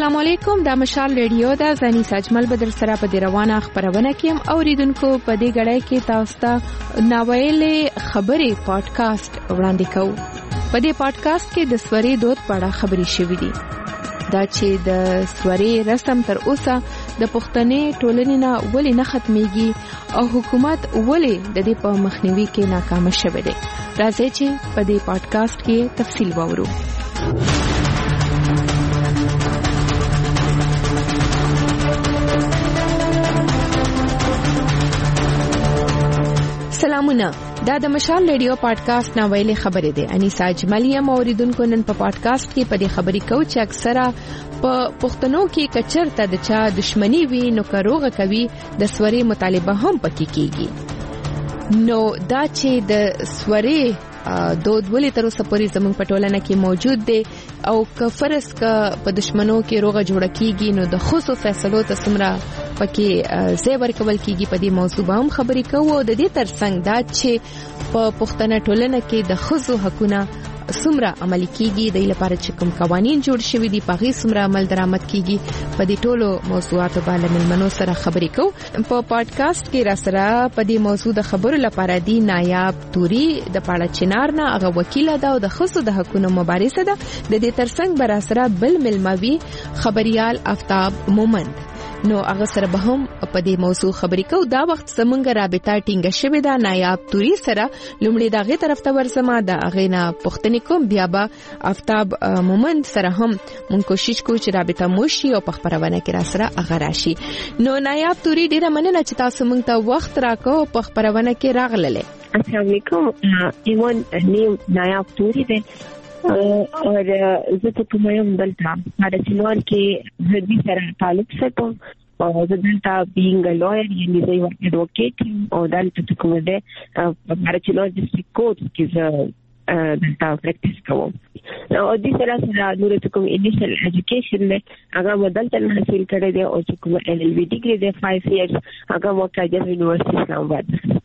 السلام علیکم، دا مشال ریډیو دا زنی سجمل بدر سره په دی روانه خبرونه کیم اوریدونکو په دې غړای کې تاسو ته ناویلې خبرې پادکاسټ وړاندې کوو. په دې پادکاسټ کې د سوري دود په اړه خبرې شوې دي. دا چې د سوري رسم تر اوسه د پښتنې ټولنې نه ولې نه ختميږي او حکومت ولې د دې په مخنیوي کې ناکام شوه دی. راځي چې په دې پادکاسټ کې تفصیل وورو. سلامونه، دا د مشال ریډیو پادکاسټ ناویلې خبرې ده. انیسا اجملی اوریدونکو نن په پادکاسټ کې په دې خبرې کو چې اکثره په پښتنو کې کچرته د چا دښمنی وي نو کروغه کوي د سوري مطالبه هم پکې کیږي. نو دا چې د سوري دود ولې تر اوسه پورې زموږ په ټولنه کې موجود دی او که فرض کا په دښمنو کې روغه جوړه کیږي نو د خصوصي فیصلو ته سمرا پکې زیور کول کیږي. په دې موضوع به هم خبرې کوو. د دې ترڅنګ دا چې په پښتنه ټولنه کې د خصوصي حقوقو سمرا عملي کیږي د لپاره چې کوم قوانين جوړ شوي دي په غي سمرا عمل درآمد کیږي. په دې ټولو موضوعاتو باندې ملمنو سره خبرې کوو. په پادکاسټ کې را سره په دې موضوع د خبرو لپاره دی نایاب توري د پاړه چنار نه هغه وکیل ده او د خصوصي د حقوقو مبارزه ده. د دې ترڅنګ بر سره بل ملموي خبريال آفتاب مومند نو هغه سره به هم په دې موضوع خبرې کوو. دا وخت زمونږ رابطه ټینګه شوې ده نایاب توري سره. لومړی دغه طرف ته ورسمه د اغینا پښتنې کوم بیا به آفتاب مومند سره هم مونږ کوشش کوو چې رابطه مو شي او په خبرونه کې را سره هغه راشي. نو نایاب توري ډیره مننه چې تاسو مونږ ته وخت راکو په خبرونه کې راغلله. السلام علیکم، ایمان نیم نایاب توري ده اور زه ته کوم دلته د چنور کې هدي سره تعلق ساتم او زه دلته being a lawyer یعنی زه یو advocate او دلته کوم ده د چنور ډیسټریکټ کورټ کې دلته پریکټیس کوم. او دې سره نور کوم انیشل ایجوکیشن له هغه بدلته حاصل کړی دی او کوم LLB ډیګري دی 5 years هغه وکړه د یونیورسيټي اسلام آباد.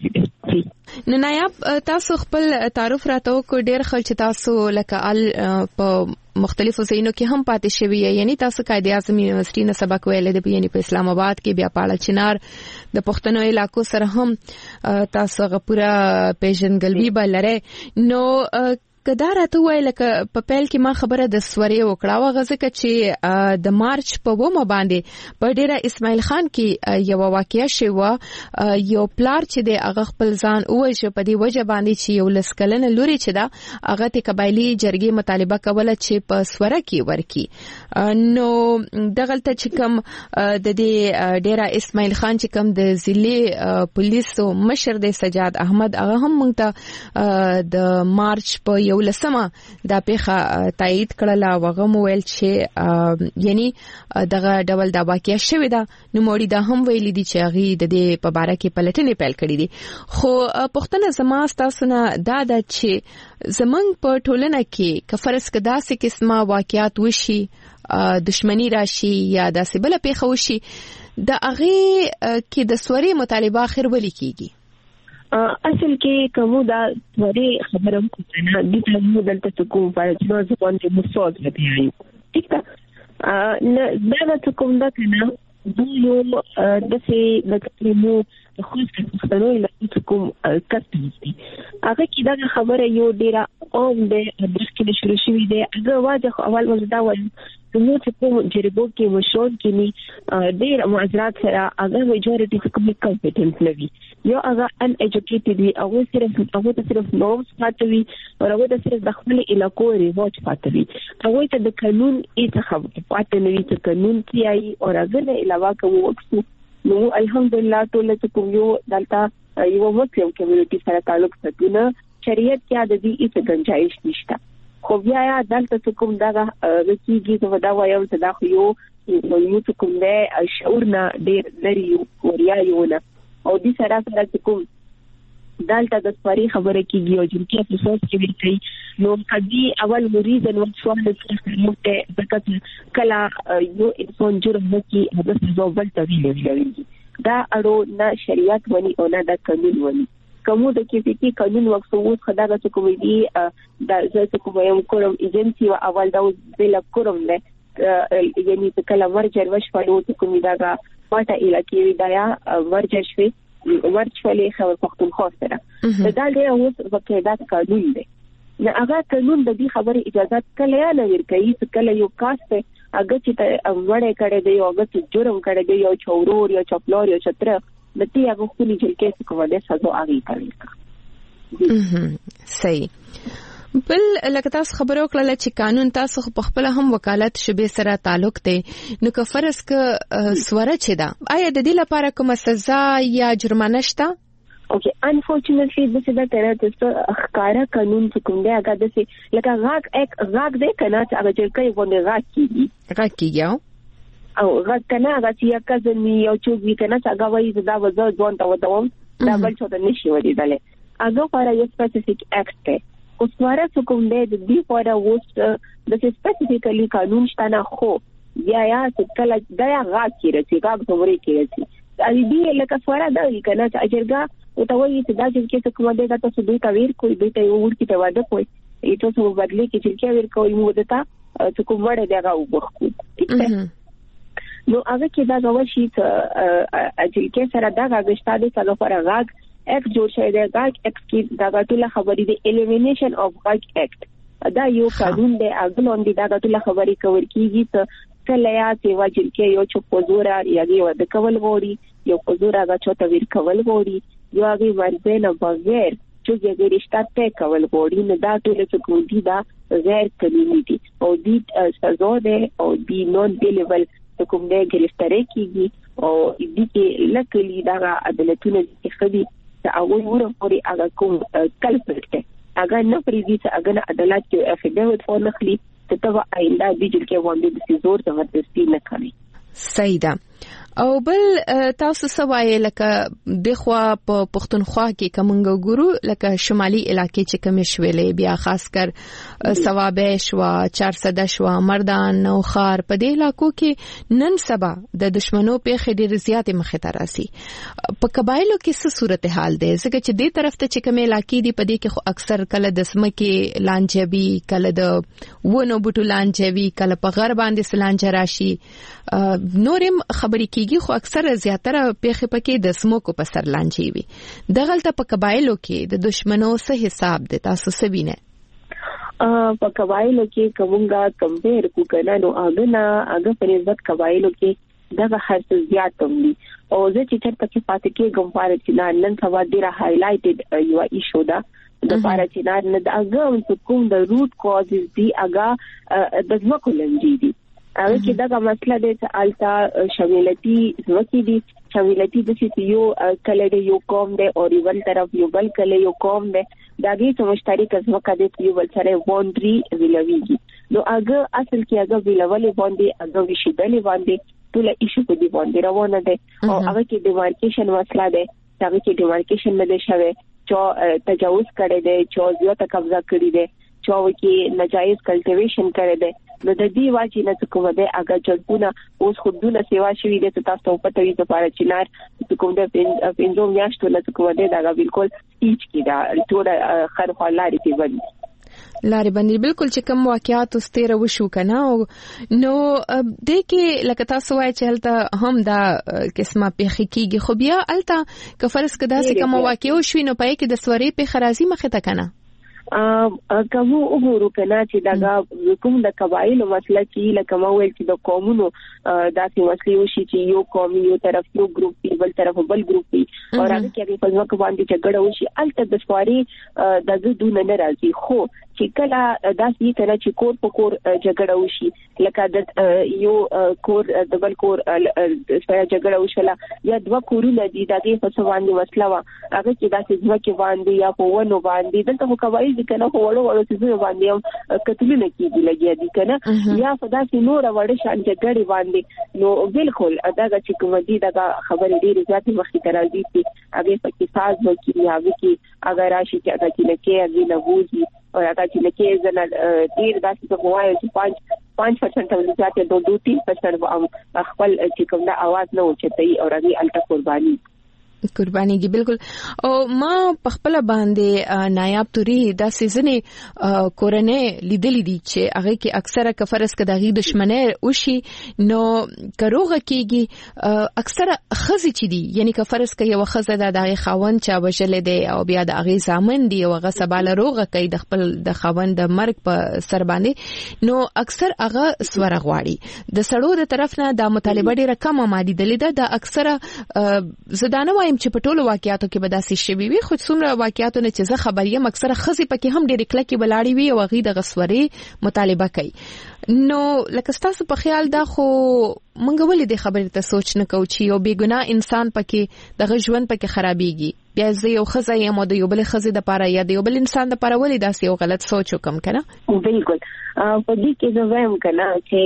نو نایاب تاسو خپل تعارف راته کو ډیر خلک تاسو لکه په مختلفو ځایونو کې هم پاتې شوی یعنی تاسو قائد اعظم یونیورسيټي نه سبق ویل دی یعنی په اسلام آباد کې بیا پاړه چنار د پښتنو علاقو سره هم تاسو غپورا پیژنګلوي بلره. نو کدا راته وای لکه په پیل کې ما خبره د سوري وکړه غزه چې د مارچ په ومه باندې په ډیره اسماعیل خان کې یو واقعیا شوه. یو پلار چې د هغه خپل ځان اوجه په دی وجه باندې چې یو لسکلن لوري چې دا هغه ته قبایلی جرګې مطالبه کوله چې په سوره کې ورکی. نو دغلته چې کوم د دې ډیره اسماعیل خان چې کوم د ضلع پولیسو مشر د سجاد احمد هغه هم مونږ ته د مارچ په یو لسمه دا پیخه تایید کړله. وغه مویل چې یعنی دغه ډول دا واقعیا شوی دا نو موري دا هم ویل دي چې هغه د دې په باره کې پلټنې پیل کړې دي. خو پښتنه زما تاسو نه دا چې زمنګ په ټولنه کې کفرس کدا سه قسمه واقعیات وشي دښمنی راشي یا داسې بل پیښه وشي د هغه کې د سوري مطالبه اخر ولي کیږي. اصل کې کومه دا ورې خبرم کوي د تاسو دلته کوم په ځوان ځوان کې مصاد لري. ٹھیک ده نه دا کوم دا کنه یو د سه د کلمو خو څه له کوم کسب دي هغه کې دا خبره یو ډیره اوم ده د کې شروع شوې ده. هغه واځه اول دا وایي نو چې په جریبو کې مشون کې ني ډېر معذرات سره هغه میجورټي کوم کمپټنټ لوي یو هغه ان ایجوکیټډ وي او صرف نومز پاتوي او هغه د صرف د خپل علاقو ریواج پاتوي. هغه ته د قانون هیڅ خبره پاتې نه وي چې قانون کیایي او هغه نه علاوه کوم وخت نو الحمدلله ټول ته کوم یو دلته یو مسلم کمیونټي سره تعلق ساتونه شریعت کې د دې هیڅ گنجائش نشته. خو بیا دلته کوم دا کیږي نو دا وایم چې دا خو یو کوم له شعور نه ډېر لري وریا یو نه او دې سره کوم دلته د سپاری خبره کیږي او چې افسوس کوي نو کدي اول مریض نو سوال ته ځکه کلا یو انسان جرم نکي هغه څه ځوبل ته ویلي دا اړو نه شریعت ونی او نه د قانون ونی کومو د کیفیتی قانون وقفو خدای ته کومې دي د زه کوم یو کوم ایجنسی او اول دا بل کوم نه یعنی کله مرجر وشفلو کومې داګه پټه علاقې دایا مرجر شوي ورچولې خبر پختونخوا سره دا ډېر اوس وکړه قانون دی نه هغه قانون د دې خبره اجازه کله نه ورکوي چې کله یو کاس ته هغه چې وړه کړي دی او هغه چې جرم کړي دی یو چورور یا چپلور یا چتر د دې هغه خپل جلکې څخه کوله سزا اغي کوي صحیح بل لکه تاسو خبرو کړل چې قانون تاسو په خپل هم وکالت شبي سره تعلق دی نو که فرض ک سوره چي دا آیا د دې لپاره کومه سزا یا جرمانه شته اوکې انفورچونټلی د څه د تر ښکارا قانون کوم دی هغه د څه لکه غاګ دې کنه چې هغه چې کوي ونه غاګ کیږي او غاګ کنه هغه چې کزنی او چوغي کنه هغه وایي دا وځو ځوان ته ودوم دا بل څه نشي ودیدل هغه لپاره یو سپیسیفیک اکټ دی او سواره کوم دی د دې لپاره وست د سپیسیفیکلی قانون شته نه خو یا چې کله دا غاګ کیږي غاګ څومره کیږي ا دې لکه سواره دا کنه چې اجرګه او ته وایي چې دا چې کوم دی دا تاسو دوی ته ویر کوی دوی ته ور کی ته واده کوی ایتو څو بدلی کې چې ویر کوی مو دتا چې کوم وړه دی هغه وبخو نو هغه کې دا غوښی چې اجل کې سره دا غږشتا دي چې لپاره غاګ اکټ جوړ شوی دی غاګ اکټ کې دا ټول خبرې دی الیمینیشن اف غاګ اکټ دا یو قانون دی هغه لاندې دا ټول خبرې کور کیږي چې کله یا چې واجب کې یو چې پوزورا یادي ود کول غوړي یو پوزورا دا چوته ویر کول غوړي یو هغه ورته نه بغیر چې یې رشتہ ته کول غوړي نه دا ټول څه کوي دا غیر قانوني دي او دې سزا ده او دې نون ډیلیول کوم دې ګرفتاری کیږي او دې کې لکلی دا عدالتونه چې خدي چې هغه ورپوري هغه کوم کلپټ هغه نه پریږي چې هغه عدالت کې افیډیویټ ورنخلي ته تبع آینده دې چې باندې د زور زبردستی نه کوي صحیح ده او بل تاسو سوای لکه د خوا په پښتونخوا کې کومنګ ګورو لکه شمالي علاقې چې کوم شویلې بیا خاص کر ثوابش وا 400 شوا مردان نو خار په دې علاقو کې نن سبا د دشمنو په خډیر زیاتې مخه تراسي په قبایلو کې څه صورتحال ده ځکه چې دې طرف ته چې کوم علاقې دي په دې کې اکثر کله د سمکه لانجبي کله د ونو بوټو لانجبي کله په غرب باندې سلانج راشي نورم خبرې کیږي خو اکثر زیاتره پیخه پکې د سموکو په سر لانجي وي دغلته په قبایلو کې د دشمنو څه حساب دي تاسو سبینه په قبایلو کې کومګه کمپیر کو کنه نو هغه په نسبت قبایلو کې دغه هرڅ زیات دي او زه چې چرته کې پاتې کې ګمپاره چې نن سبا ډیره هایلایټډ یو ایشو ده د پاره چې نه دغه کوم د روټ کازز دي هغه د ځمکو لنجي دي هغه کې دا مسله ده چې التا شاملتي ځمکې دي شاملتي د یو کله د یو قوم ده او ریول طرف یو بل کله یو قوم ده داګه سمشتري ځمکه ده یو بل سره باونډري ویلويږي نو هغه اصل کې هغه ویلولې باندې هغه وشیدلې باندې ټول ایشو په دې باندې روانه ده او هغه کې ډیمارکیشن مسله ده هغه کې ډیمارکیشن نه ده شوی چې تجاوز کړي ده چې زیاته قبضه کړي ده چې کې ناجایز کلټیویشن کړي ده نو د دې واجی نه کوم ده هغه جنونه اوس خودونه سیوا شوی دي تاسو په توګه لپاره چینار کوم ده پنځو میاشتو نه کوم ده دا بالکل هیڅ کی دا ټول خرخ لاري کې باندې لاري باندې بالکل چې کوم واقعیات واستره وشو کنه نو د کې لکه تاسو وایي چې هلته هم دا قسمه پیخي کیږي خو بیا الته کفرس کدا سه کوم واقعي وشوي نو پای کې د سوري په خرازي مخه تا کنه کوم وګورو کنه چې دا کوم د قبایلو مسله چې لکه مو ویل چې د قومونو داسې مسلې وشي چې یو قوم یو طرف یو ګروپ بل طرف بل ګروپ او هغه کې په ځمکه باندې جګړه وشي الته د سواري د دونه نه راځي خو چې کله داسې کله چې کور په کور جګړه وشي لکه د یو کور د بل کور سره جګړه وشله یا دوه کورونه دي دغه په څه باندې مسله وا هغه کې داسې ځمکه باندې یا په ونو باندې دلته خو قبایل دي کنه وړو چې باندې کتلونه کېږي لګیا دي کنه یا په داسې نور وړ شان جګړه باندې نو بالکل دغه چې کوم دي دغه خبرې ډېرې زیاتې مخې ته راځي چې هغه پکې ساز وکړي هغه کې اگر راشي چې هغه کې لکه هغه نبوزي او هغه چې لکه زنه ډېر داسې په وایي چې 5% ولې 2-3% خپل چې کوم د आवाज نه اوچتای او هغه الټا قرباني قربانيږي بالکل. او ما په خپل باندې نایاب توري دا سيزنې کورنۍ لیدلې دي چې هغه کې اکثره کفرس کداغي دشمنه وشي نو کروغه کېږي اکثره خزي چي دي یعنی کفرس کې یو خزه د دغه خاون چا وجلې دي او بیا د هغه زامن دي او هغه سباله روغه کوي د خپل د خاون د مرګ په سر باندې نو اکثر هغه سوره غواړي د سړو د طرف نه د مطالبه ډیره کم مادي دلیده د اکثره زدانه وایم چې په ټولو واقعیاتو کې به داسې شوي وي خو څومره واقعیاتو نه چې زه خبر یم اکثره خزي پکې هم ډېر کلکې بلاړي وي او هغه د غسوري مطالبه کوي نو لکه تاسو په خیال دا خو مونږ ولې د خبرې ته سوچ نه کوو چې یو بیګناه انسان پکې د ژوند پکې خرابېږي بیا زه یو خزه یم او د یو بل خزې د پاره یا د یو بل انسان د پاره ولې داسې یو غلط سوچ وکم کنه بالکل په دې کې زه وایم کنه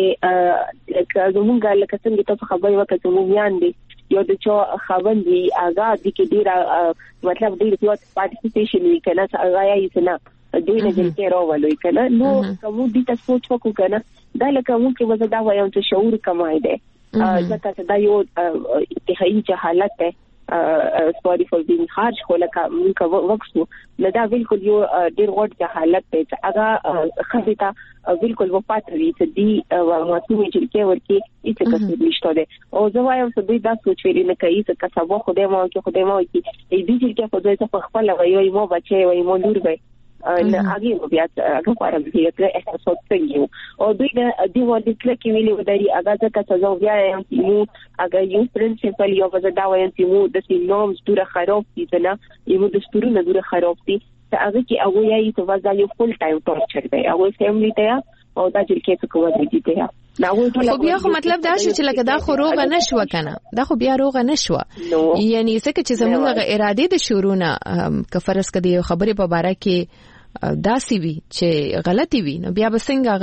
چې لکه زمونږ لکه څنګه تاسو خبرې وکړه چې موږ دي یو د چا خوندې هغه د کې ډیر مطلب ډیر زیات پارټیسیپیشن وی کنه هغه یې نه دوی نه ځکه راولوي کنه نو کوم دي تاسو وکړو کنه دا لکه موږ کې وځه دا وایم چې شعور کمای دی ځکه دا یو انتهایی حالت ده sorry for being harsh خو لکه موږ وکړو نو دا بالکل یو ډیر غوړ حالت دی چې هغه خزیتا بالکل وفات وی چې دی ماتوي چې کې ورکی هیڅ څه نشته ده او زه وایم چې دوی دا سوچ لري نه کوي چې کسبه خدای مو کې دې چې په دوی څخه خپل وایي مو بچي وایي مو لور وایي نه هغه بیا هغه قرار دی چې احساس څنګه او دوی د ولې کلکې ویلي وداري هغه څه چې زه بیا یم چې مو هغه یو پرنسپل یو وځه دا وایم چې مو د سینومز دوره خراب دي نه یو د ستورو دوره خراب دي هغه کې هغه یې چې وځه یو فل ټایم ټورچر دی هغه فیملی ته او دا چې کې څه کوي دي ته خو بیا خو مطلب دا شو چې لکه دا خو روغه نشو کنه دا خو بیا روغه نشو یعنی څه چې زموږه اراده د شورونه کفرس کدي خبره په باره کې داسي وی چې غلطي وی نو بیا بسنګ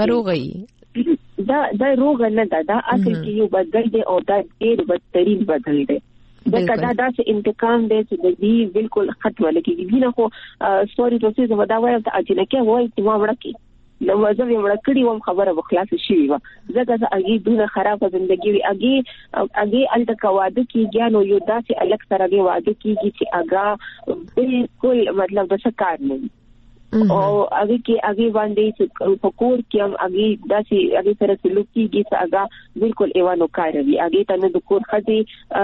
غروغي دا روغه نه دا اصل کې یو بدل دی او دا ډیر بدترین بدل دی دا چې انتقام دی چې د دې بالکل ختمه لګي نه خو سوري تاسو زما دا وایم ته اجنه کې وای چې ما وړکی نو زه یې مړ کړی وم خبره وخلاص شي و زګه اگې دونه خراب ژوندۍ وي اگې الته کواده کیږي نو یو داسې الګ سره دی واده کیږي چې اگا بالکل مطلب د شکار نه او هغه کې هغه باندې فکر کیم هغه داسې هغه سره سلوک کیږي چې هغه بالکل ایوانو کاروي هغه ته نه د کور خدي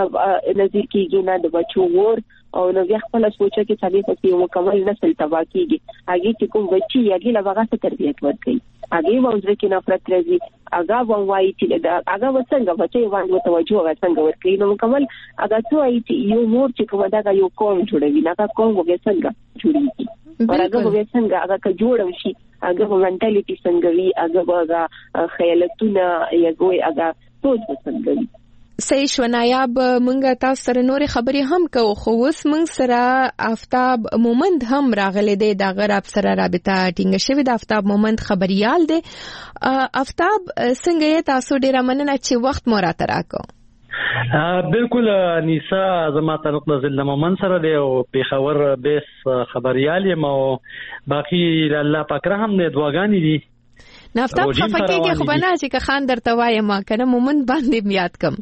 نظر کیږي نه د بچو ور او نو بیا خپل سوچه کې ثابت شي یو مکمل نسل تبا کیږي هغه چې کوم بچي هغه لږه څه تربیت ورکړي هغه موږ کې نفرت راځي هغه وایي چې دا هغه وڅنګه بچي باندې توجه هغه څنګه ورکړي نو مکمل هغه څه وایي چې یو مور چې کوم دا یو قوم جوړوي نه قوم وګ څنګه جوړيږي ورغه وګ څنګه هغه ک جوړم شي هغه منټالیټي څنګه وي هغه خیالتونه یګوي هغه سوچ څنګه وي صحیح شو نایاب مونږه تاسو سره نورې خبرې هم کوو خو اوس مونږ سره آفتاب مومند هم راغلی دی دا غیر افسر رابطه ټینګه شوی د آفتاب مومند خبريال دی آفتاب څنګه یې تاسو ډیره مننه چې وخت مو راته راکو بالکل نیسا زما تعلق د ضلع مومند سره دی او پیښور بیس خبريال یم او باقي الله پاک رحم دې دعاګانې دي نافتاب خفکیږي خو بنا چې خان درته وایم کنه مومند باندې یاد کم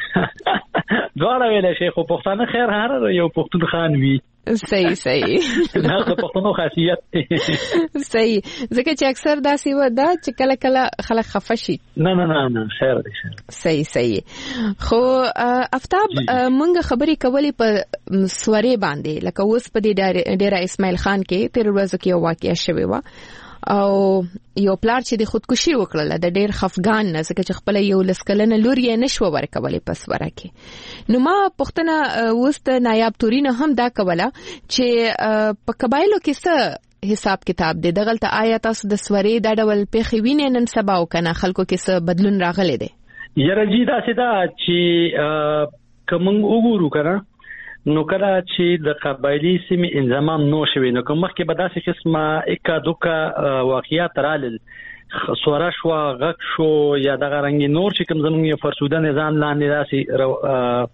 دواړه ویل شي خو پښتانه خیر هر یو پښتون خان وی صحیح دا پښتنو خاصیت صحیح ځکه چې اکثر داسې و دا چې کله کله خلک خفشي نه خیر دی صحیح خو آفتاب مونږ خبرې کولې په سوري باندې لکه اوس په دې ډیره اسماعیل خان کې تیر ورځو کې واقعیا شوی و او یو پلار چې د خودکشي وکړه د ډیر خفګان نه ځکه چې خپل یو لسکلنه لور یې نشو ورکولې پس ورکه نو ما پښتنه وست نایاب تورینه هم دا کوله چې په قبایلو کې څه حساب کتاب دی دغلت آیا تاسو د سوري د ډول پیخي وینې نن سبا او کنه خلکو کې څه بدلون راغلی دی یره جی دا سدا چې کوم وګورو کنه نو کله چې د قبایلی سیمې انضمام نو شوي نو کوم مخکې به داسې قسمه اکا دوکا واقعیات رالل سوره شو غک شو یا دغه رنګ نور چې کوم زموږ فرسوده نظام لاندې داسې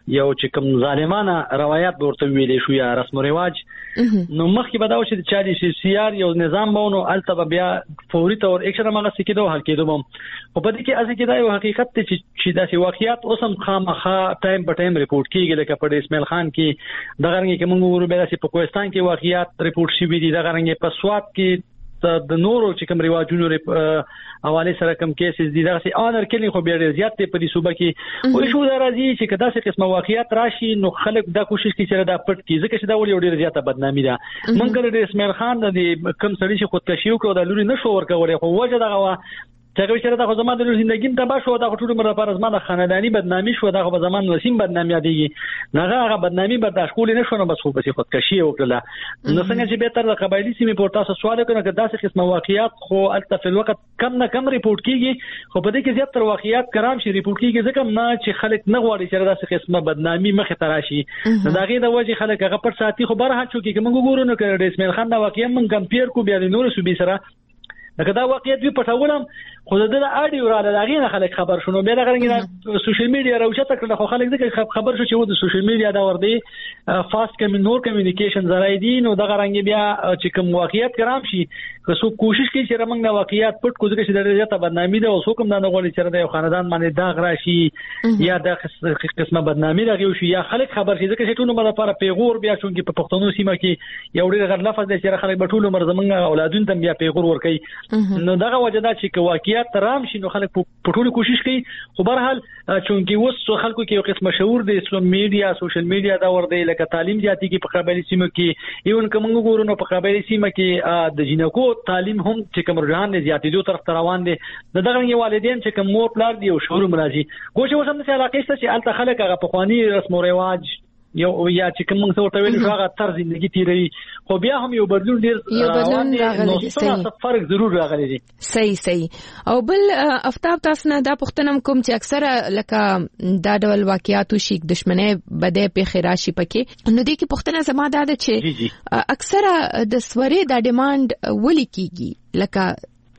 یو چې کوم ظالمانه روایت ورته ویلې شو یا رسم او رواج نو مخکې به دا و چې 40 سی آر یو نظام بونو الته بیا فوري تور اکشن مغه سکیدو حل کېدو بم او په دې کې اسې کې دا یو حقیقت چې داسې واقعیات اوسم خامخا ټایم په ټایم ریپورت کیږي لکه په اسماعیل خان کې دغه رنګ کې موږ ورو به په کوهستان کې واقعیات ریپورت شوي دي دغه رنګ په سواد کې د نورو چې کوم رواجونو حواله سره کوم کیسز دي دا سي اونر کلی خو بیا زیات په دې صوبه کې او شو دا راځي چې کدا څه قسمه واقعیت راشي نو خلک دا کوشش کوي چې دا پټ کی ځکه چې دا ډېر زیاته بدنامي ده مونږ د اسماعیل خان د کم سړي چې خودکشي وکړو د لوري نشو ورکولې خو وجه دغه څنګه چې دا خو زموږ د ژوندۍ تبا شو دا ټول مر لپاره زموږ خاندانی بدنامي شو دا خو زموږ وسیم بدنامي یادېږي نه هغه بدنامي برداشت کول نه شو نو بس خو به خودکشي وکړه نو څنګه چې به تر د قبایلی سیمې په تاسو سوال کوي چې داسې قسمه واقعیات خو الته په وخت کم نه کم ریپورت کیږي خو په دې کې زیات تر واقعیات کرام شي ریپورت کیږي ځکه نه چې خلک نه غواړي چې داسې قسمه بدنامي مخه تراشي دا غي د وجه خلک هغه پر ساتي خو بره هڅو کې موږ ګورو نو کړه اسماعیل خان دا واقعیا موږ کمپیر کو بیا د نور صوبې سره دا واقعیت وی پټولم خو د اډیو را لږه نه خلک خبر شونه به لږه سوشل میډیا راوچته کړه خو خلک دغه خبر شو چې د سوشل میډیا دا ور دي فاست نور کمیونیکیشن زراي دي نو دغه رنګ بیا چې کوم واقعیت کرام شي که څو کوشش کوي چې موږ د واقعیت پټ کو ځکه چې د زیاته بدنامي ده او څوک هم نه غواړي چې د خاندان باندې داغ راشي یا د قسمه بدنامي دغه شي یا خلک خبر شي ځکه چې ټول مله لپاره پیغور بیا چونکی په پښتنو سیمه کې یو ډېر غیر لفظ دی چې خلک به ټول عمر زمونږ اولادون ته بیا پیغور ور کوي نو دغه وجه دا چې واقعیت ترام شي نو خلک په ټولو کوشش کوي خو بهرحال چونکی اوس خلکو کې یو قسم مشهور دي اسلام میډیا سوشل میډیا دا ور دی لکه تعلیم زیاتی کې په قبایلی سیمه کې ایون کوم ګورو نو په قبایلی سیمه کې د جنکو تعلیم هم چې کوم رجحان زیاتې دوه طرف روان دي دغه یو والدین چې کوم مور پلار دی او شعور مرাজি کوم اوس هم څه علاقه شته چې الته خلک هغه په خواني رسم او رواج یو یا چې کوم څه ورته ویل هغه طرز ژوندۍ تیری خو بیا هم یو بدلون راغلی دی صحیح فرق ضرور راغلی دی صحیح او بل افتاب تاسو نه دا پښتنم کوم چې اکثره لکه دا ډول واقعیاتو شي دښمنۍ بده په خیراشي پکې نو دې کې پښتنه زما دا ده چې اکثره د سوري د ډیماند ولي کیږي لکه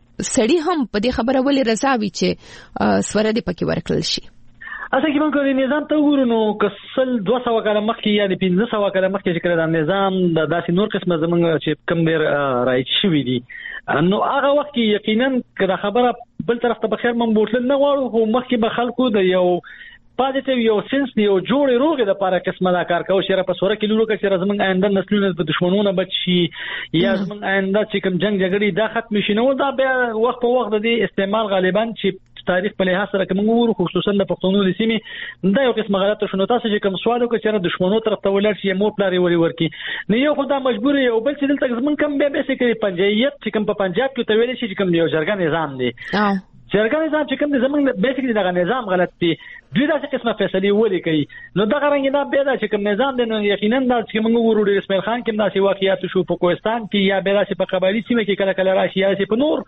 سړی هم په دې خبره ولې رضا وي چې سوره دې پکې ورکړل شي اسه کې موږ د نظام ته وګورو نو کسل 200 کاله مخکې یا د 1500 کاله مخکې چې کړه د نظام د داسې نور قسمه زمونږ چې کم ډیر راځي شوی دي نو هغه وخت کې یقینا کله خبره بل طرف ته بخیر من بوتل نه غواړو خو مخکې به خلکو د یو پازیټیو یو سنس یو جوړې روغې د لپاره قسمه دا کار کوي چې په سوره کې لورو کې چې زمونږ آینده نسلونه په دښمنونو بچ شي یا زمونږ آینده چې کوم جنگ جګړې دا ختم شي نو دا بیا وخت په وخت د استعمال غالبا چې تاریخ په لحاظ سره کوم ورو خصوصا د پښتونو د سیمې دا یو قسمه غلطه شنو تاسو چې کوم سوال وکړئ چې دښمنو طرف ته ولر شي مور پلاری ورکی نه یو خدای مجبور یو بل چې دلته زمون کم بیا به سکه پنجایت چې کوم په پنجاب کې ته ویل شي چې کوم یو جرګه نظام دی جرګه نظام چې کوم د زمون بیسیکلی دا نظام غلط دی دوی دا څه قسمه فیصله ولي کوي نو دا غرنګ نه به دا چې کوم نظام دی نو یقینا دا چې موږ ورو د اسماعیل خان کې دا څه واقعیات شو په کوهستان کې یا به دا چې په قبایلی سیمه کې کله کله راشي یا چې په نور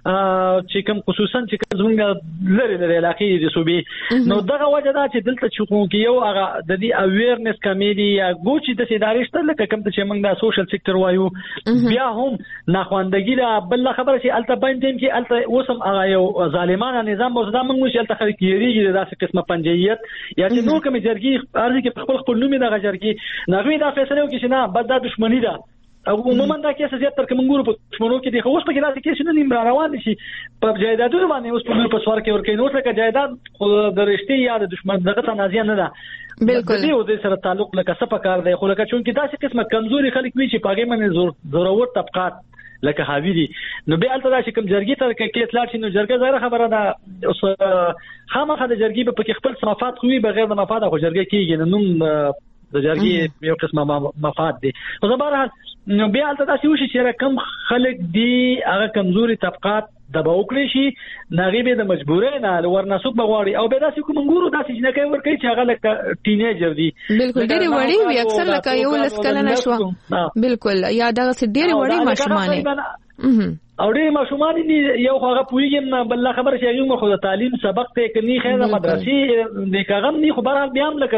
چې کوم خصوصا چې زمونږ لري علاقې دي صوبې نو دغه وجه دا چې دلته چې خو کې یو هغه د دې اویرنس کمیټي یا ګوچې د سیدارشته لکه کوم چې موږ د سوشل سېکټر وایو بیا هم ناخواندګي دا بل خبره چې الته باندې کې الته اوسم هغه یو ظالمانه نظام او دا موږ چې الته خلک یریږي د داسې قسمه پنجایت یا چې نو کوم جرګي ارزي کې خپل نوم د جرګي نغوی دا فیصله وکړي چې نه بد د دښمنی ده او عموما دا کیسه زیات تر کوم ګورو په دښمنو کې دي خو اوس په کې دا کیسه نه نیم روان شي په جایدادونو باندې اوس په سوار کې ورکې نو څنګه جایداد خو د رښتیا یا د دښمن دغه تنازع نه ده بالکل دې او د سره تعلق لکه څه پکار دی خو لکه چون کې داسې قسمه کمزوري خلک وي چې پاګې باندې ضرورت طبقات لکه حاوی دي نو به الته دا چې کوم جرګي تر کې اطلاع شي نو جرګه زره خبره ده اوس خامخا د جرګي په کې خپل مفاد خو بغیر د مفاد خو جرګه کېږي نو د جرګي یو قسمه مفاد دي خو زبر نو به الته دا چې کوم خلک دي هغه کمزوري طبقات دباو کړی شي ناغيبه د مجبورې نه ورنسوک بغواړي او به داسې کوم ګورو داسې نه کوي ورکه چې هغه لکه ټینیجر دي بالکل ډېری وړي وي اکثر لکه یو لس کلنه شو بالکل یا دا ډېری وړي ماشومان او ډېر ماشومان دي یو هغه پوریږي نه بل خبر شي یو خو د تعلیم سبق ته کني خیره مدرسې د کاغم نه خبر حال بیا هم لکه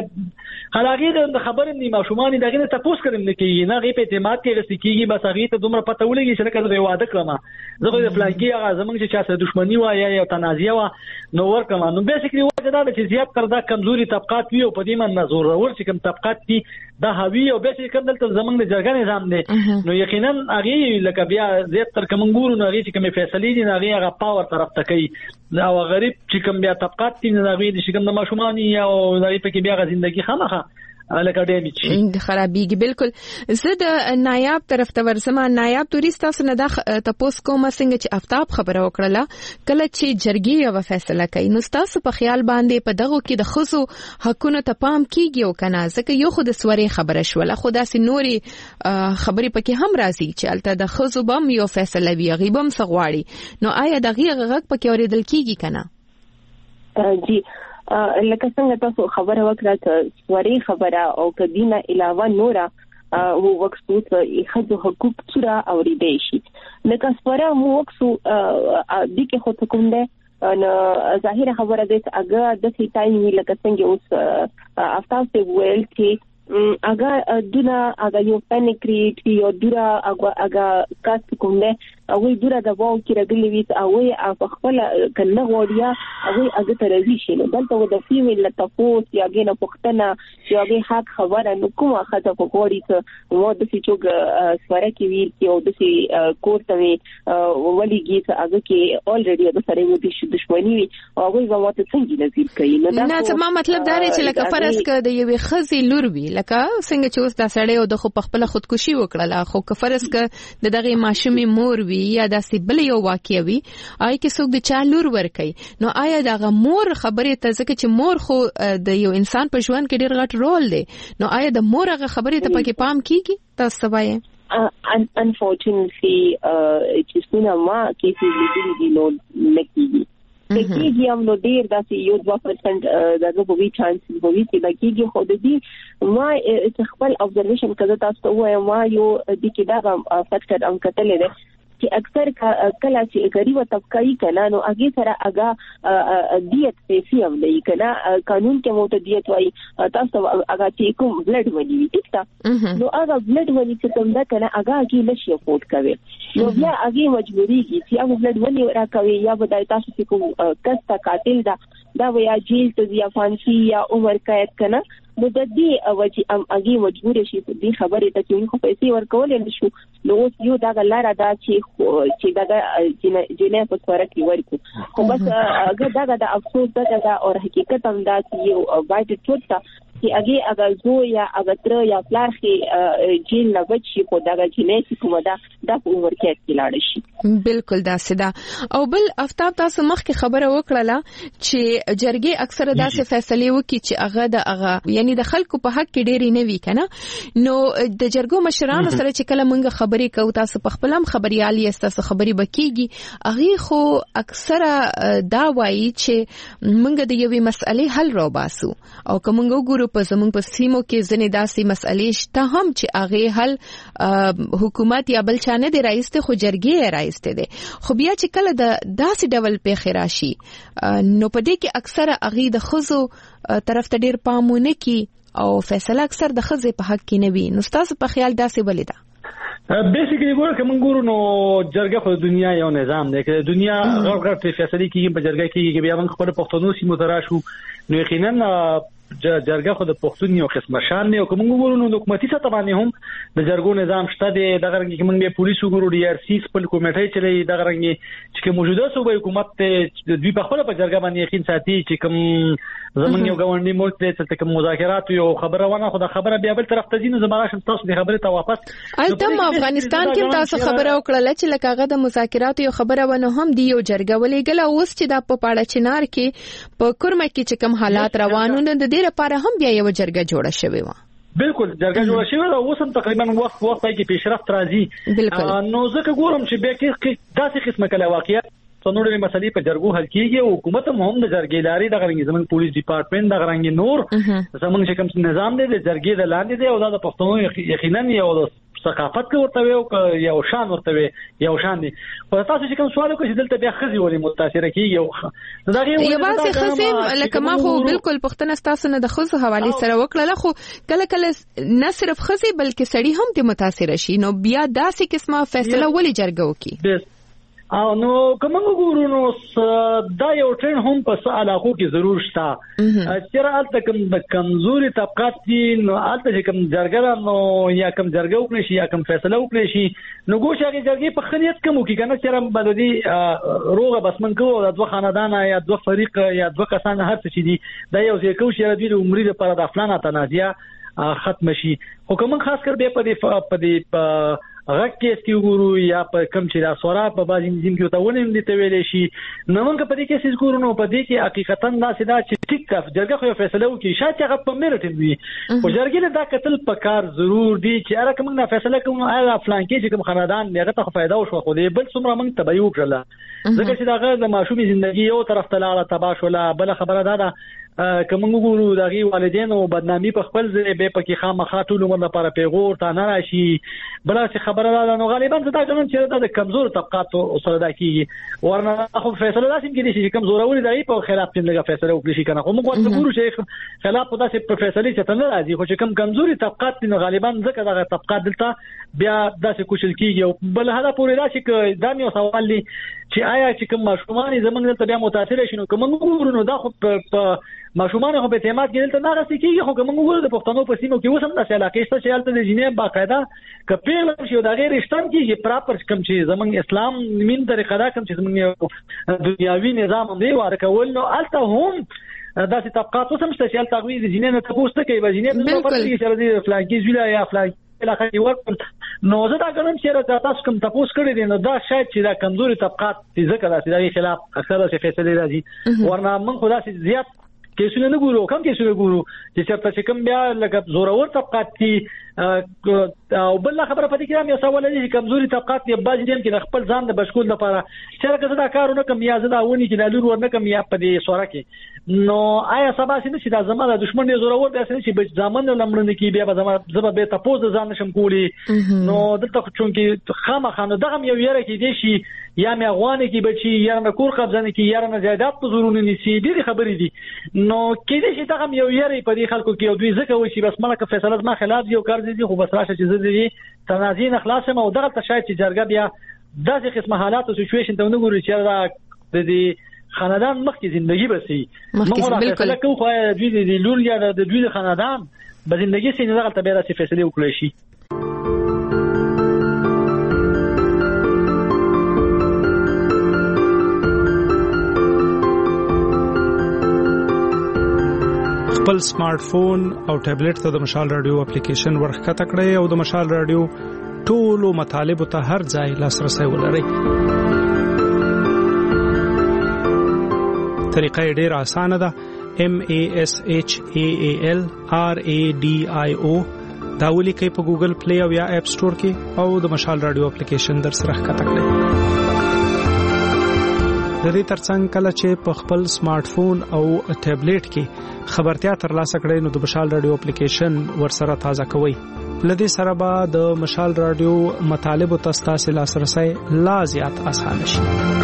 هغه د خبر نه ماشومان دغه ته تاسو کړم نه کیږي نه غي په اعتماد کې رسې کیږي بس هغه ته دومره پته ولګي چې لکه زه واده کړم زه د فلانکی هغه زمونږ چې چا سره دښمنی و یا تنازعه و نو ورکم نو بیسیکلی وجه دا چې زیات تر دا کمزوري طبقات وي او په دې من نزور ور چې کوم طبقات دي دا هوی او بیسیکلی کوم دلته زمونږ د جرګه نظام دی نو یقینا هغه لکه بیا زیات تر کومګورو نو هغه چې کوم فیصله دي هغه هغه پاور طرف ته کوي او غریب چې کوم بیا طبقات دي هغه چې کوم د ماشومان یا او هغه په کې بیا ژوندۍ خامخه لکه ډیمیج د خرابېږي. بالکل زه د نایاب طرف ته ورسم. نایاب تورست تاسو نه د تاسو کوم څنګه چې آفتاب خبره وکړه کله چې جرګې یو فیصله کوي نو تاسو په خیال باندې په دغه کې د خصو حقونو ته پام کیږي او کنه ځکه یو خو د سوري خبره شوله خو داسې نوري خبرې پکې هم راځي چې الته د خصو بم یو فیصله وی غیبم سغواړي نو آیا دغه غږ پکې اوریدل کیږي کنه؟ جی لکه څنګه تاسو خبره وکړه چې سوري خبره او کدینه علاوه نورا وو وکسو ته خځو حقوق سره اوریدل شي لکه سوره مو وکسو د کې خو کوم ده ان ظاهر خبره ده چې هغه د ټایم لکه څنګه اوس افتاو ته ویل چې هغه دونه هغه یو پانیک کریټ یو دورا هغه کاست کوم ده او دورا د واو کې راغلي وي او په خپل کنه وړیا هغه ته راځي شي نو دلته د فیمیل لټفوس یا غنه پختنه یا به حق خبره نو کومه خاطر په وړي ته مو د سچوګ سواره کې وی چې او د سي کوړه وی ولېږي ته هغه کې الریډي د سره مو د دښمنی وي او هغه به ماته څنګه نظیر کوي نو دا نه زما مطلب دا دی چې لکه فرض ک د یوې خزي لور وی لکه څنګه چې اوس د سړی او د خو په خپل خودکشي وکړه خو که فرض ک دغه ماشومې مور وی یا داسې بل یو واقع وي آی کې څوک د چا لور ور کوي نو آیا دغه مور خبرې ته ځکه چې مور خو د یو انسان په ژوند کې ډېر غټ رول دی نو آیا د مور هغه خبرې ته پکې پام کیږي تاسو وایي unfortunately چې څنګه ما کې چې دې نو نکېږي کېږي هم نو ډېر داسې یو 2% دغه په وی چانس په وی چې دګي خو دې ما خپل observation کړه تاسو وایم ما یو د کې دا فیکټر ام کتلې ده چې اکثر کله چې غریب طبقه کنا نو هغه سره هغه دیت پیسې هم دی کنا قانون کې مو ته دیت وای تاسو هغه چې کوم بلډ ونی ټیک تا نو هغه بلډ ونی چې کوم دا کنا هغه کې نشي افورد کوي نو بیا هغه مجبوری کی چې هغه بلډ ونی راکوي یا بدای تاسو چې کوم کستا قاتل دا ویا جیل ته یا فانسی یا عمر قید کنا نو د دې وجه ام هغه مجبور شي دې خبرې ته چې خو پیسې ورکول نشو نو یو دا لاره دا چې دا جنې په سره کې ورکو خو بس هغه دا افسوس دا او حقیقت هم دا چې یو باید ټوټه چې هغه زو یا هغه تر یا پلار کې جیل نه بچي په دا جنې چې کومه دا په عمر کې کېلاړ شي بالکل دا سدا او بل افتاب تاسو مخکې خبره وکړه چې جرګې اکثره داسې فیصله وکړي چې هغه د هغه یعنی د خلکو په حق کې ډېری نه وی کنه نو د جرګو مشرانو سره چې کله موږ خبرې کوو تاسو په خپل هم خبريالي تاسو خبرې بکیږي هغه خو اکثره دا وایي چې موږ د یوې مسئلې حل را باسو او کوم وګورو په زمونږ په سیمو کې ځنې داسې مسئلې شته هم چې هغه حل حکومت یا بل چانه دی راځته خو جرګې راځته دي خو بیا چې کله د داسې ډول په خراشي نو په دې کې اکثره هغه د خزو طرف ته ډیر پامونه کی او فیصله اکثر د خزې په حق کې نه وي نو تاسو په خیال داسې ولیدا بیسیکلی ګوره کوم ګورو نو جرګه خو دنیا یو نظام دی چې دنیا غوړ فیصله کیږي په جرګه کې بیا موږ خپل پښتونو سیمو تراشو نو یقینا جرګه خو د پښتون یو قسم شان نه کوم ګورو نو حکومتي سطح باندې هم د جرګو نظام شته دی دغه رنګ کې موږ پولیس وګورو ډي ار سی خپل کمیټه چلی دغه رنګ چې موجوده صوبې حکومت ته دوی په خپل په جرګه باندې یقین ساتي چې کوم زمونږ یو غونډي ملک ته چې کوم مذاکرات یو خبره ونه خو د خبره بیا بل طرف ته ځینې زماره شم تاسو د خبره ته واپس البته افغانستان کې تاسو خبره وکړه چې لکه د مذاکرات یو خبره ونه هم دی یو جرګه ولېګل اوس چې د په پاړه چنار کې په کورمه کې چې کوم حالات روانو د دې لپاره هم بیا یو جرګه جوړه شوې و بالکل جرګه جوړه شوې ده اوس هم تقریبا وخت کې پیشرفت راځي نو ځکه ګورم چې بیا کې داسې قسمه کله واقعیت څنګه مسلې په جرګو حل کیږي او حکومت هم د جرګې لاري د غرنګ زمون پولیس ډپارټمنټ د غرنګ نور زمون چې کوم نظام دی د جرګې د لاندې دی او د پښتون یقینا یو ثقافت ورته وي او یو شان ورته وي یو شان دي. خو تاسو چې کوم سوال وکړئ دلته بیا خزي ولې متاثر کیږي دا غي یو باسي خزي لکه ما خو بالکل پښتنه تاسو نه د خزو حواله سره وکړه خو کله کله نه صرف خزي بلکې سړی هم ته متاثر شي نو بیا داسې قسمه فیصله ولې جرګه وکي او نو کوم وګورو نو دا یو ټرین هم په علاقو کې ضرور شته چې راځي کوم د کمزوري طبقات دي نو البته کوم جرګه نو یا کوم جرګه وکړي شي یا کوم فیصله وکړي شي نو ګوښه جرګې په خنیت کوم کې کنه چې بددي روغه بس من کوو د دوه خاندان یا دوه فریق یا دوه کسان هر څه دي دا یو ځای کوي چې د عمرې لپاره د افلان تنازعه ختم شي حکومت خاص کر به په دې غکیس کې وګورو یا په کم چې دا سورا په بازي نظام کې وتاونم دي ته ویلې شي نو موږ په دې کې څه ګورو نو په دې کې حقیقتا دا سدا چې ټیک کف جرګه خو فیصله وکړي شاته هغه په میرټ وي او جرګې دا قتل پکار ضرور دي چې هغه کوم نه فیصله کوم هغه فلان کې چې کوم خاندان هغه ته فائدہ وشو خو دې بل څومره موږ تبعیو کړل ځکه چې دا د ماشومې ژوندۍ یو طرف ته لاړه تباہ شوله بل خبره ده کوم وګورو دغه والدینو بدنامي په خپل ځای به پکې خامخا ټول عمر لپاره پیغور تا نه راشي بل څه خبره ده نو غالبا دا ګڼم چې د کمزور طبقاتو سره دا کیږي ورنه خو فیصله لازم کېږي چې کمزورولي دی په خلاف تل لګه فیصله وکړي شي کنه خو موږ ورته ګورو چې خلاف په داسې په فیصله چې تل راځي خو چې کمزوري طبقات نو غالبا ځکه دغه طبقات دلته بیا داسې کوشل کیږي او بل هدا پورې دا چې دا یو سوال دی چې آیا چې کوم ماشومان زمونږ دلته بیا متاثر شي نو کوم وګورو نو دا خو په ماشومان خو به اعتماد کې دلته نه راځي کیږي خو کوم وګورو د پښتنو په سیمو کې وسم د علاقې څخه چې الته د جنې باقاعده کپیل شي دا غیر رښتون کیږي پراپر کوم چې زمونږ اسلام مين طریقه دا کوم چې زمونږ دنیاوی نظام دی ورکول نو الته هم داسې طبقات وسم چې الته غوي د جنې نه تاسو کوي به جنې په پرې کې چې د فلانکی زویلا یا فلانکی علاقه کې ورته نو زه دا ګڼم چې تاسو کوم تاسو کړی دي نو دا شاید چې دا کمزوري طبقات ذکر داسې د خلاف اکثره څه فیصله راځي ورنه من خو داسې زیات کیسونه نه ګورو کم کیسونه ګورو چې کوم بیا لکه زورور طبقات دي او بل خبره پدې کې هم یو سوال دی چې کمزوري طبقات یې باج دي چې خپل ځان د بشکول لپاره چې دا کارونه کوم یا زدا ونی چې لور ورنه کوم یا پدې سوره کې نو آیا سبا چې دا زما د دشمن یې زورور داسې چې بچ ځامن لمړنه کې بیا زما زبا به تاسو ځان نشم کولی نو دلته چونکې خامخانه دغه یو یره کې دي شي یا مې افغان کې بچي یا نه کور قبضنه کې یا نه جایداد په زورونه نسی دي خبرې دي نو کې دي چې دغه یو یره په دې خلکو کې دوی ځکه وي چې بس ملک فیصله ما خلاف یو کار دي خو بس راشه چې زه دې تنازع نه خلاصم او دغه شاید چې جرګه بیا داسې قسمه حالات او سچويشن ته ونګوري چې دا د دې خاندان مخکې ژوندۍ بسي موږ فیصله کوو خو د لور یا د دوی خاندان به ژوندۍ سي نه دغه تبعه سي فیصله وکړي شي خپل سمارټ فون او ټابلیټ ته د مشال رادیو اپلیکیشن ورخته کړئ او د مشال رادیو ټولو مطالب ته هر ځای لاسرسي ولرئ. طریقه ډېره اسانه ده. MASHAAL RADIO دا ولیکئ په ګوګل پلی او یا اپ سٹور کې او د مشال رادیو اپلیکیشن در سره ښکته کړئ. د دې ترڅنګ کله چې په خپل سمارټ فون او ټابلیټ کې خبرتیا ترلاسه کړئ نو د مشال رادیو اپلیکیشن ورسره تازه کوئ. لدې سره به د مشال رادیو مطالب او تاسو لاسرسي لا زیات آسان شي.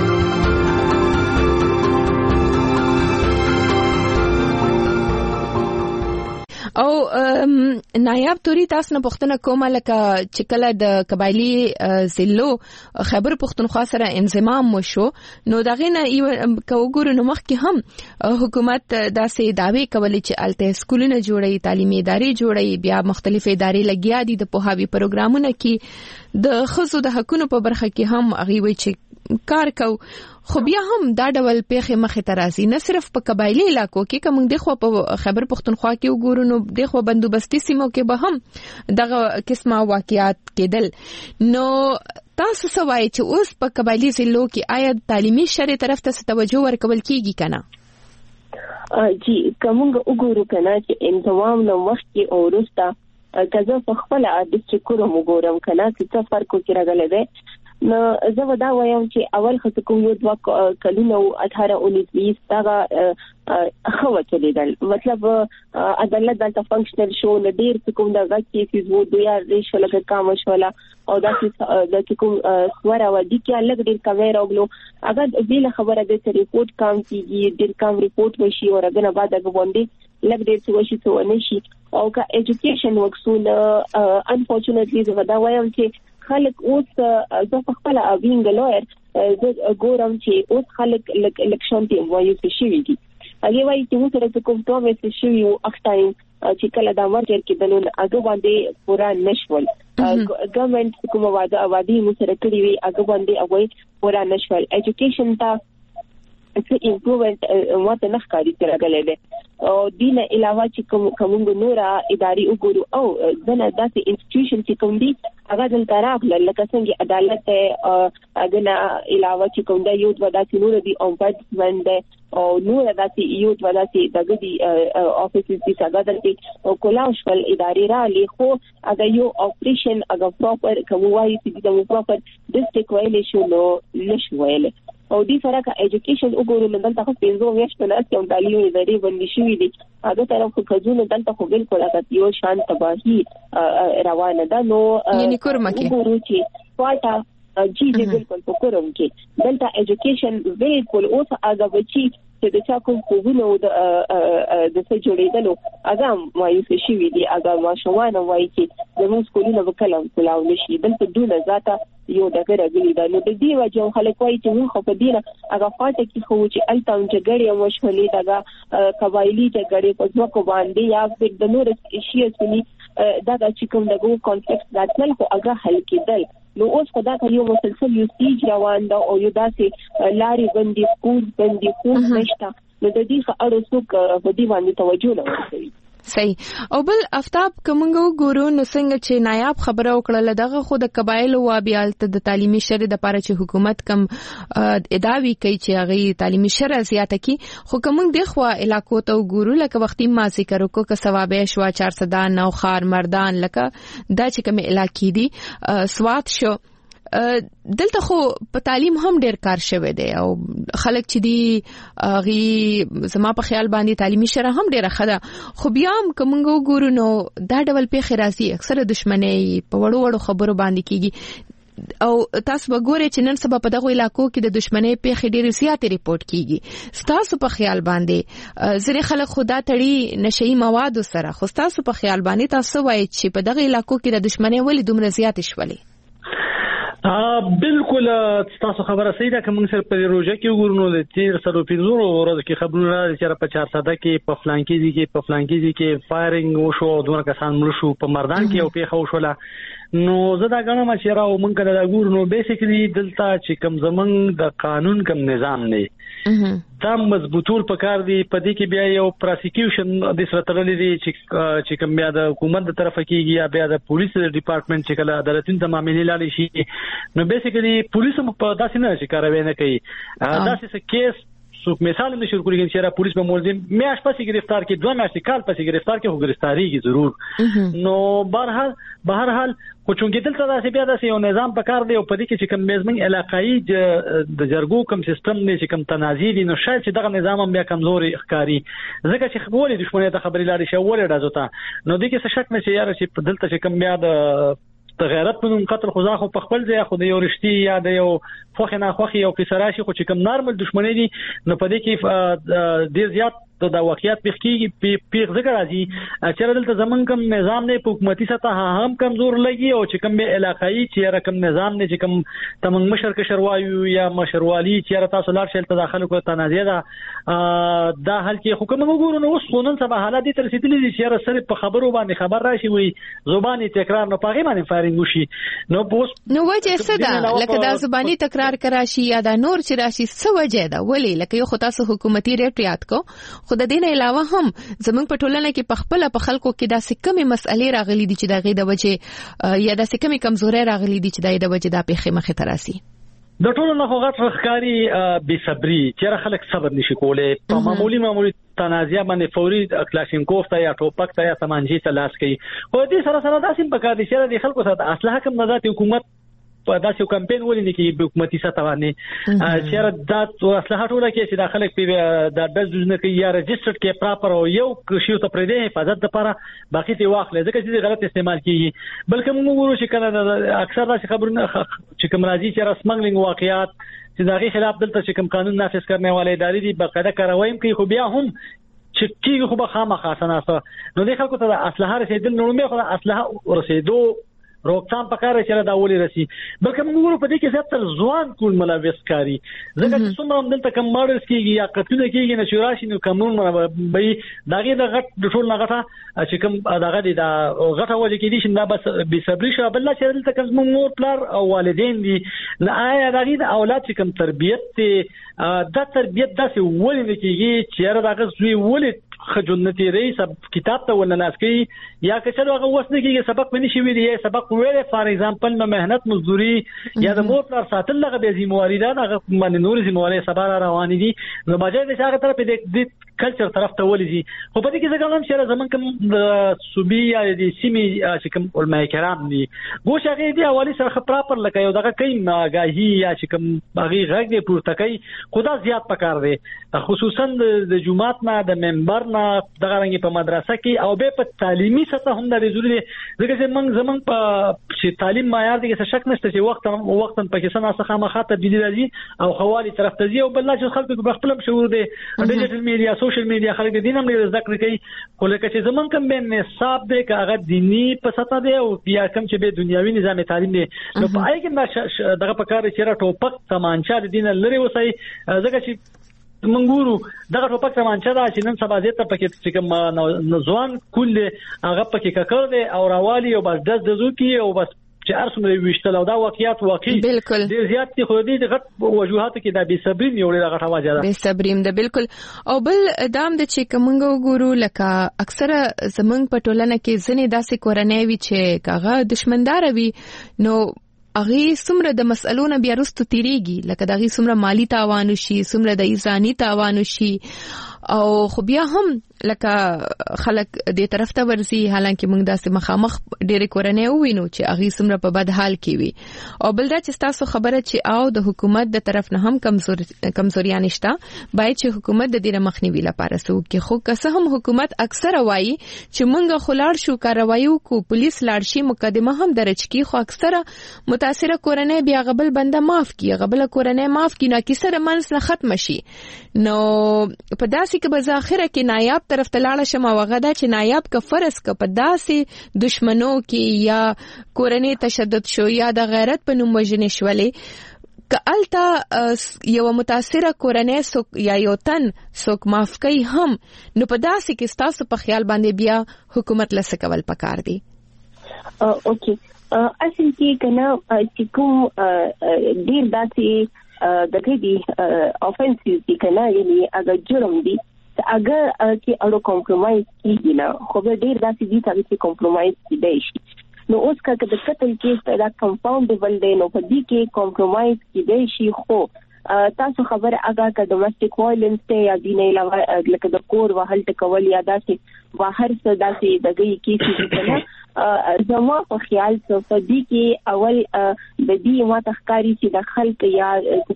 او نایاب توري تاسو نه پښتنه کومه لکه چې کله د قبایلی ضلعو خیبر پښتونخوا سره انضمام وشو نو دغه نه کوګورو نو مخکې هم حکومت داسې داوی کولې چې الته سکولونه جوړي تعلیمي ادارې جوړي بیا مختلف ادارې لګیا دي د پوهاوی پروګرامونه کې د خصوصو د حقونو په برخه کې هم هغه وی چې کار کو خو بیا هم دا ډول پیښې مخې ته راځي نه صرف په قبایلی علاقو کې کوم د خو په خیبر پښتونخوا کې وګورو نو د خو بندوبستي سیمو کې به هم دغه قسمه واقعیات کېدل. نو تاسو سوای چې اوس په قبایلی ضلعو کې آیا تعلیمي شری طرف ته توجه ورکول کیږي کنه؟ جی کومه وګورو کنه چې انضمام نو وخت او ورسته کزه په خپل ډیسټریکټ وګورم کنه چې څه فرق کوي راغلی دی نو زه ودا وایم چې اول خو کوم یو دوه کلونه 18 19 دا خو چلیدل مطلب عدالت دلته فنکشنل شو نه ډیر کوم دا کیسز وو دوی ریش لکه کام شولا او دا چې کوم سوره و دي کې الګ ډیر کاوه راغلو اگر بیل خبره ده چې ریپورت کام کیږي ډیر کام ریپورت وشي او رغنه بعد هغه باندې لګ ډیر څه وشي څه ونشي او کا ایجوکیشن وکسونه انفورچونټلی زه دا وایم چې خلک اوس زه خپل اوینګ لویر زه ګورم چې اوس خلک الیکشن ټیم وایي چې شي دي هغه وایي چې موږ سره کوم پرومس شي یو اختایم چې کله دا مرجر کې دنو هغه باندې پورا نشول ګورنمنت کوم وعده موږ سره کړی وي هغه باندې هغه پورا نشول ایجوکیشن ته څه امپروومنت ماته نه ښکاري چې راغلی دی او دینه علاوه چې کوم نورا اداري وګورو او دنه داسې انسټیټیوشن چې کوم دي هغه دلته راغله لکه څنګه عدالت هغه نه علاوه چې کوم د یو داسې نور دي امبډسمن دی او نور داسې یو داسې دغه دي افیسز دي څنګه دلته کولاوشل اداري را لیکو هغه یو اپریشن هغه پراپر کوم وایي چې د پراپر ډیسټریکټ ویلې شو نو نشو ویلې او دې سره کا ایجوکیشن وګورو نو دلته خو 15 میاشتې نه چې تعلیمي ادارې باندې شوې دي هغه طرف خو کجونه دلته خو بالکل هغه یو شان تباہي روانه ده نو یعنی کورمکه وګورو چې پاټه جی بالکل په کوم کې دلته ایجوکیشن بالکل اوس هغه بچي چې د چا کوم کوونه د څه جوړېدلو هغه مایوس شي وي دي هغه ماشومان وایي چې زموږ سکولونه وکړم کلاو نشي دلته دونه ذاته یو دغه راغلي دا نو د دې وجه خلک وایي چې موږ په دې نه هغه فاټه کې خو چې التاون جګړې او مشولې دغه قبایلی جګړې په ځکه باندې یا د نور شي اسني دا چې کوم دغه کانفلیکټ راتل خو هغه حل کېدل نو اوس خدا ته یو مسلسل یو سیج روان دا او یو داسې لاري بندي سکول بندي خو نشته نو د دې اړه څوک په دې باندې توجه نه ورکوي صحیح او بل افتاب کومنګو ګورو نو څنګه چې نایاب خبره وکړه لدغه خو د قبایل او بیالت د تعلیمي شر د لپاره چې حکومت کم ادعاوی کوي چې هغه تعلیمي شر زیاته کی خو کومنګ د خو علاقو ته ګورو لکه وختي ما ذکر وکړو ک ثوابه شوا 400 نو خار مردان لکه دا چې کوم علاقې دي سواد شو دلته خو په تعلیم هم ډیر کار شوه دی او خلک چې دی غي زما په خیال باندې تعلیمي شره هم ډیره خده خو بیا هم کومنګو ګورو نو دا ډول په خراسي اکثره دښمنۍ په وړو خبرو باندې کیږي او تاسو وګورئ چې نن سبا په دغه علاقو کې د دښمنۍ په خډيري سیاتي ریپورت کیږي تاسو په خیال باندې زری خلک خدا تړي نشئی مواد سره خو تاسو په خیال باندې تاسو وایي چې په دغه علاقو کې د دښمنۍ ولې دومره زیات شولې بالکل تاسو خبره صحیح ده کوم سر په روزه کې وګورنو د تیر سره په زورو ورځ کې خبرونه راځي چې په 400 کې په فلانکیزي کې فایرینګ وشو او دوه کسان مړ شو په مردان کې او په خو شوله نو زه دا غواړم چې راو مونږ دا ګورنو بیسیکلی دلته چې کم زمنګ د قانون کم نظام نه دا مضبوطول پکار دی په دې کې بیا یو پروسیکیوشن د سره تړلې دي چې کوم بیا د حکومت د طرفه کېږي یا بیا د پولیس ډپارټمنټ چې کله عدالتین ته معاملې لاړې شي نو بیسیکلی پولیس هم په داسې نه چې کاروي نه کوي داسې کیس څوک مثال نشي ورکوي چې را پولیس به مولزم میاش پسې گرفتار کې 2 میاشتې کال پسې گرفتار کې هو گرفتاریږي ضرور نو بهرحال خو چونګې دلته داسې بیا داسې یو نظام پکار دی او په دې کې چې کوم مزمن علاقائی د جرګو کوم سیستم نه چې کوم تنازعي دي نو شاید چې دغه نظام هم بیا کمزوري ښکاری ځکه چې خبرې دښمنۍ ته خبرې لاري شي ولې راځو ته نو دې کې څه شک نشي یاره چې دلته چې کوم بیا د غیرت په نوم قتل خو ځاخو په خپل ځای خو د یو رښتې یا د یو خوخه نه خوخه یو قصراشي خو چې کوم نارمل دښمنۍ دي نو په دې کې ډیر زیات د واقعیت بخکیږي په ذکر راځي چې دلته زمون کوم نظام نه په حکومتي سطح هم کمزور لګي او چې کوم علاقائی چې رقم نظام نه چې کوم تمنګ مشر کشروایو یا مشروالي چې تاسو لار شل تداخل کو تنازع دا حل کې حکومت وګورو نو اوس قانون سبا حالات تر رسیدلې چې سره په خبرو باندې خبر راشي وي زبانی تکرار نه پاغي باندې فایرینګ وشي نو بوس نو وجه څه ده لکه د زبانی تکرار کراشي یا د نور چې راشي څه وجه ده ولی لکه یو خو تاسو حکومتي ریټ یاد کو خو د دین علاوه هم زمونږ په ټولنه کې په خپل په خلکو کې داسې کمې مسئلې راغلي دي چې دغه د وجه یا داسې کمې کمزوري راغلي دي چې دغه د وجه د پیخي مخه تراسي د ټولو نه غوښت ښکاری بي صبري چې خلک صبر نشي کولای په معمولی تنازع باندې فوري کلاشینکوف ته یا ټوپک ته یا سمانجي ته لاس کوي او دې سره داسې په کار دي چې د خلکو سره اصله حکم نظارت حکومت په داسې کمپاین ولې کې حکومتي سطح باندې چې دا اصلاحات ولکه چې داخله کې د دزونه کې یا ريجسترډ کې پراپر او یو شی ته پرې ده حفاظت لپاره باقي تی واخلې ځکه چې غلط استعمال کیږي بلکې موږ وګورو چې کله اکثر داسې خبرونه چې کوم راځي چې سمګلینګ واقعیات چې دغه خلاف دلته چې کوم قانون نافذ کړنه والے ادارې دي باقاعده کاروي کوي خو بیا هم چې کیږي خو به خامخا سناسه نو د خلکو ته اصلاح رسیدل نو مې خو اصلاح رسیدو روکثام پکاره چې دا ولې رسی بلکې موږ ورو په دې کې زیاتره ځوان کول ملوث کاری ځکه چې څومره دلته کوم ماډلز کېږي یا قتلونه کېږي نه شوراشي نو کومون به داګه د غټ د ټول نغټه چې کوم داګه د غټه وجه کې دي چې دا بس بي صبري شو بل چې دلته کوم مور پلار او والدین دي نه آیا داګه د اولاد چې کوم تربيت د تربيت داسې ولې نه کېږي چې داګه زوی ولې خجنتی رئیس کتاب ته ولناس کی یا که څنګه هغه وسنه کیږي سبق منی شي ویلي سبق ویلې فار ایگزامپل نو مهنت مزدوري یا د مور پر ساتل لغه به ذمہواری ده هغه باندې نور ذمہواری سبا روان دي نو بجای د هغه طرف د کلچر طرف ته ولې خو په دې کې څنګه هم چې زمون کوم د صوبي یا د سیمي چې کوم علماء کرام دي ګوش هغه دی اولی سره پراپر لکه یو دغه کین آگاهی یا چې کوم باغی غږ دی پورته کوي خدا زیات پکار دی خصوصا د جمعات نه د منبر نه دغه رنګ په مدرسه کې او به په تعلیمي سطح هم د ضروري دغه چې زمون په چې تعلیم معیار دی څه شک نشته چې وخت په کې سنا څخه مخاطب دي راځي او خوالي طرف ته ځي او بل چې خلکو په خپل شعور دي ډیجیټل میډیا سوشل میډیا خلک دین هم ذکر کوي خو لکه چې زمون کوم به نصاب دی که هغه دینی په سطح دی او بیا کوم چې به دنیوي نظام تعلیم دی نو په اې کې دغه په کار چې را ټوپک تمانچا د دین لري وسای ځکه چې منګورو دغه ټوپک تمانچا دا چې نن سبا زیاته پکې چې کوم نوځوان کول هغه پکې ککر دی او راوالي او بس دزو کی او بس چې ارسمه ویشتل او دا واقعیت واقعي ډیر زیات دي خو دې غټ وجوهات کې دا بي صبري نیولې غټه واجه ده بي صبریم ده بالکل او بل دام د چې کومنګ وګورو لکه اکثره زمنګ په ټولنه کې ځنې داسې کورنۍ وي چې کاغه دشمندار وي نو اغه سمره د مسئلونو بیا رستو تیریږي لکه دغه سمره مالی تاوان شي سمره د ایزانی تاوان شي او خو بیا هم لکه خلک دې طرف ته ورسي حالانکه موږ داسې مخامخ ډېر کورنۍ وینو چې اغه سمره په بد حال کې وي او بل دا چې تاسو خبره چې او د حکومت د طرف نه هم کمزوري نشته باید چې حکومت د دې مخنیوي لپاره سو کې خو که هم حکومت اکثر وایي چې موږ خلار شو کاروایو کو پولیس لاړ شي مقدمه هم درج کی خو اکثر متاثره کورنۍ بیا غبل بنده معاف کی غبل کورنۍ معاف کی نو اکثر منس نه ختم شي نو په داسې کې به ظاهره کې نایاب طرف ته لاړ شم او غدا چې نایاب کا فرض کا په داسې دشمنو کې یا کورنۍ تشدد شو یا د غیرت په نوم وژنې شولې کالتا یو متاثره کورنۍ سوک یا یو تن سوک معاف کوي هم نو په داسې کې تاسو په خیال باندې بیا حکومت لسه کول پکار دي اوکې اصل کې کنه چې کوم ډیر داسې دغه دي افنسیو دي کنه یعنی اگر جرم دي اگر چې اړو کمپرمایز کیږي نه خو به ډیر داسې دي چې کمپرمایز کیدای شي نو اوس کله د قتل کیس دا کمپاوندبل دی نو په دې کې کمپرمایز کیدای شي خو تاسو خبره اگر که ډومېسټک وایلنس ته یا دینه علاوه لکه د کور وهل ټکول یا داسې بهر څه داسې دغه کیسې دي کنه زما په خیال څه په دې کې اول د دې ما تخکاری چې د خلک یا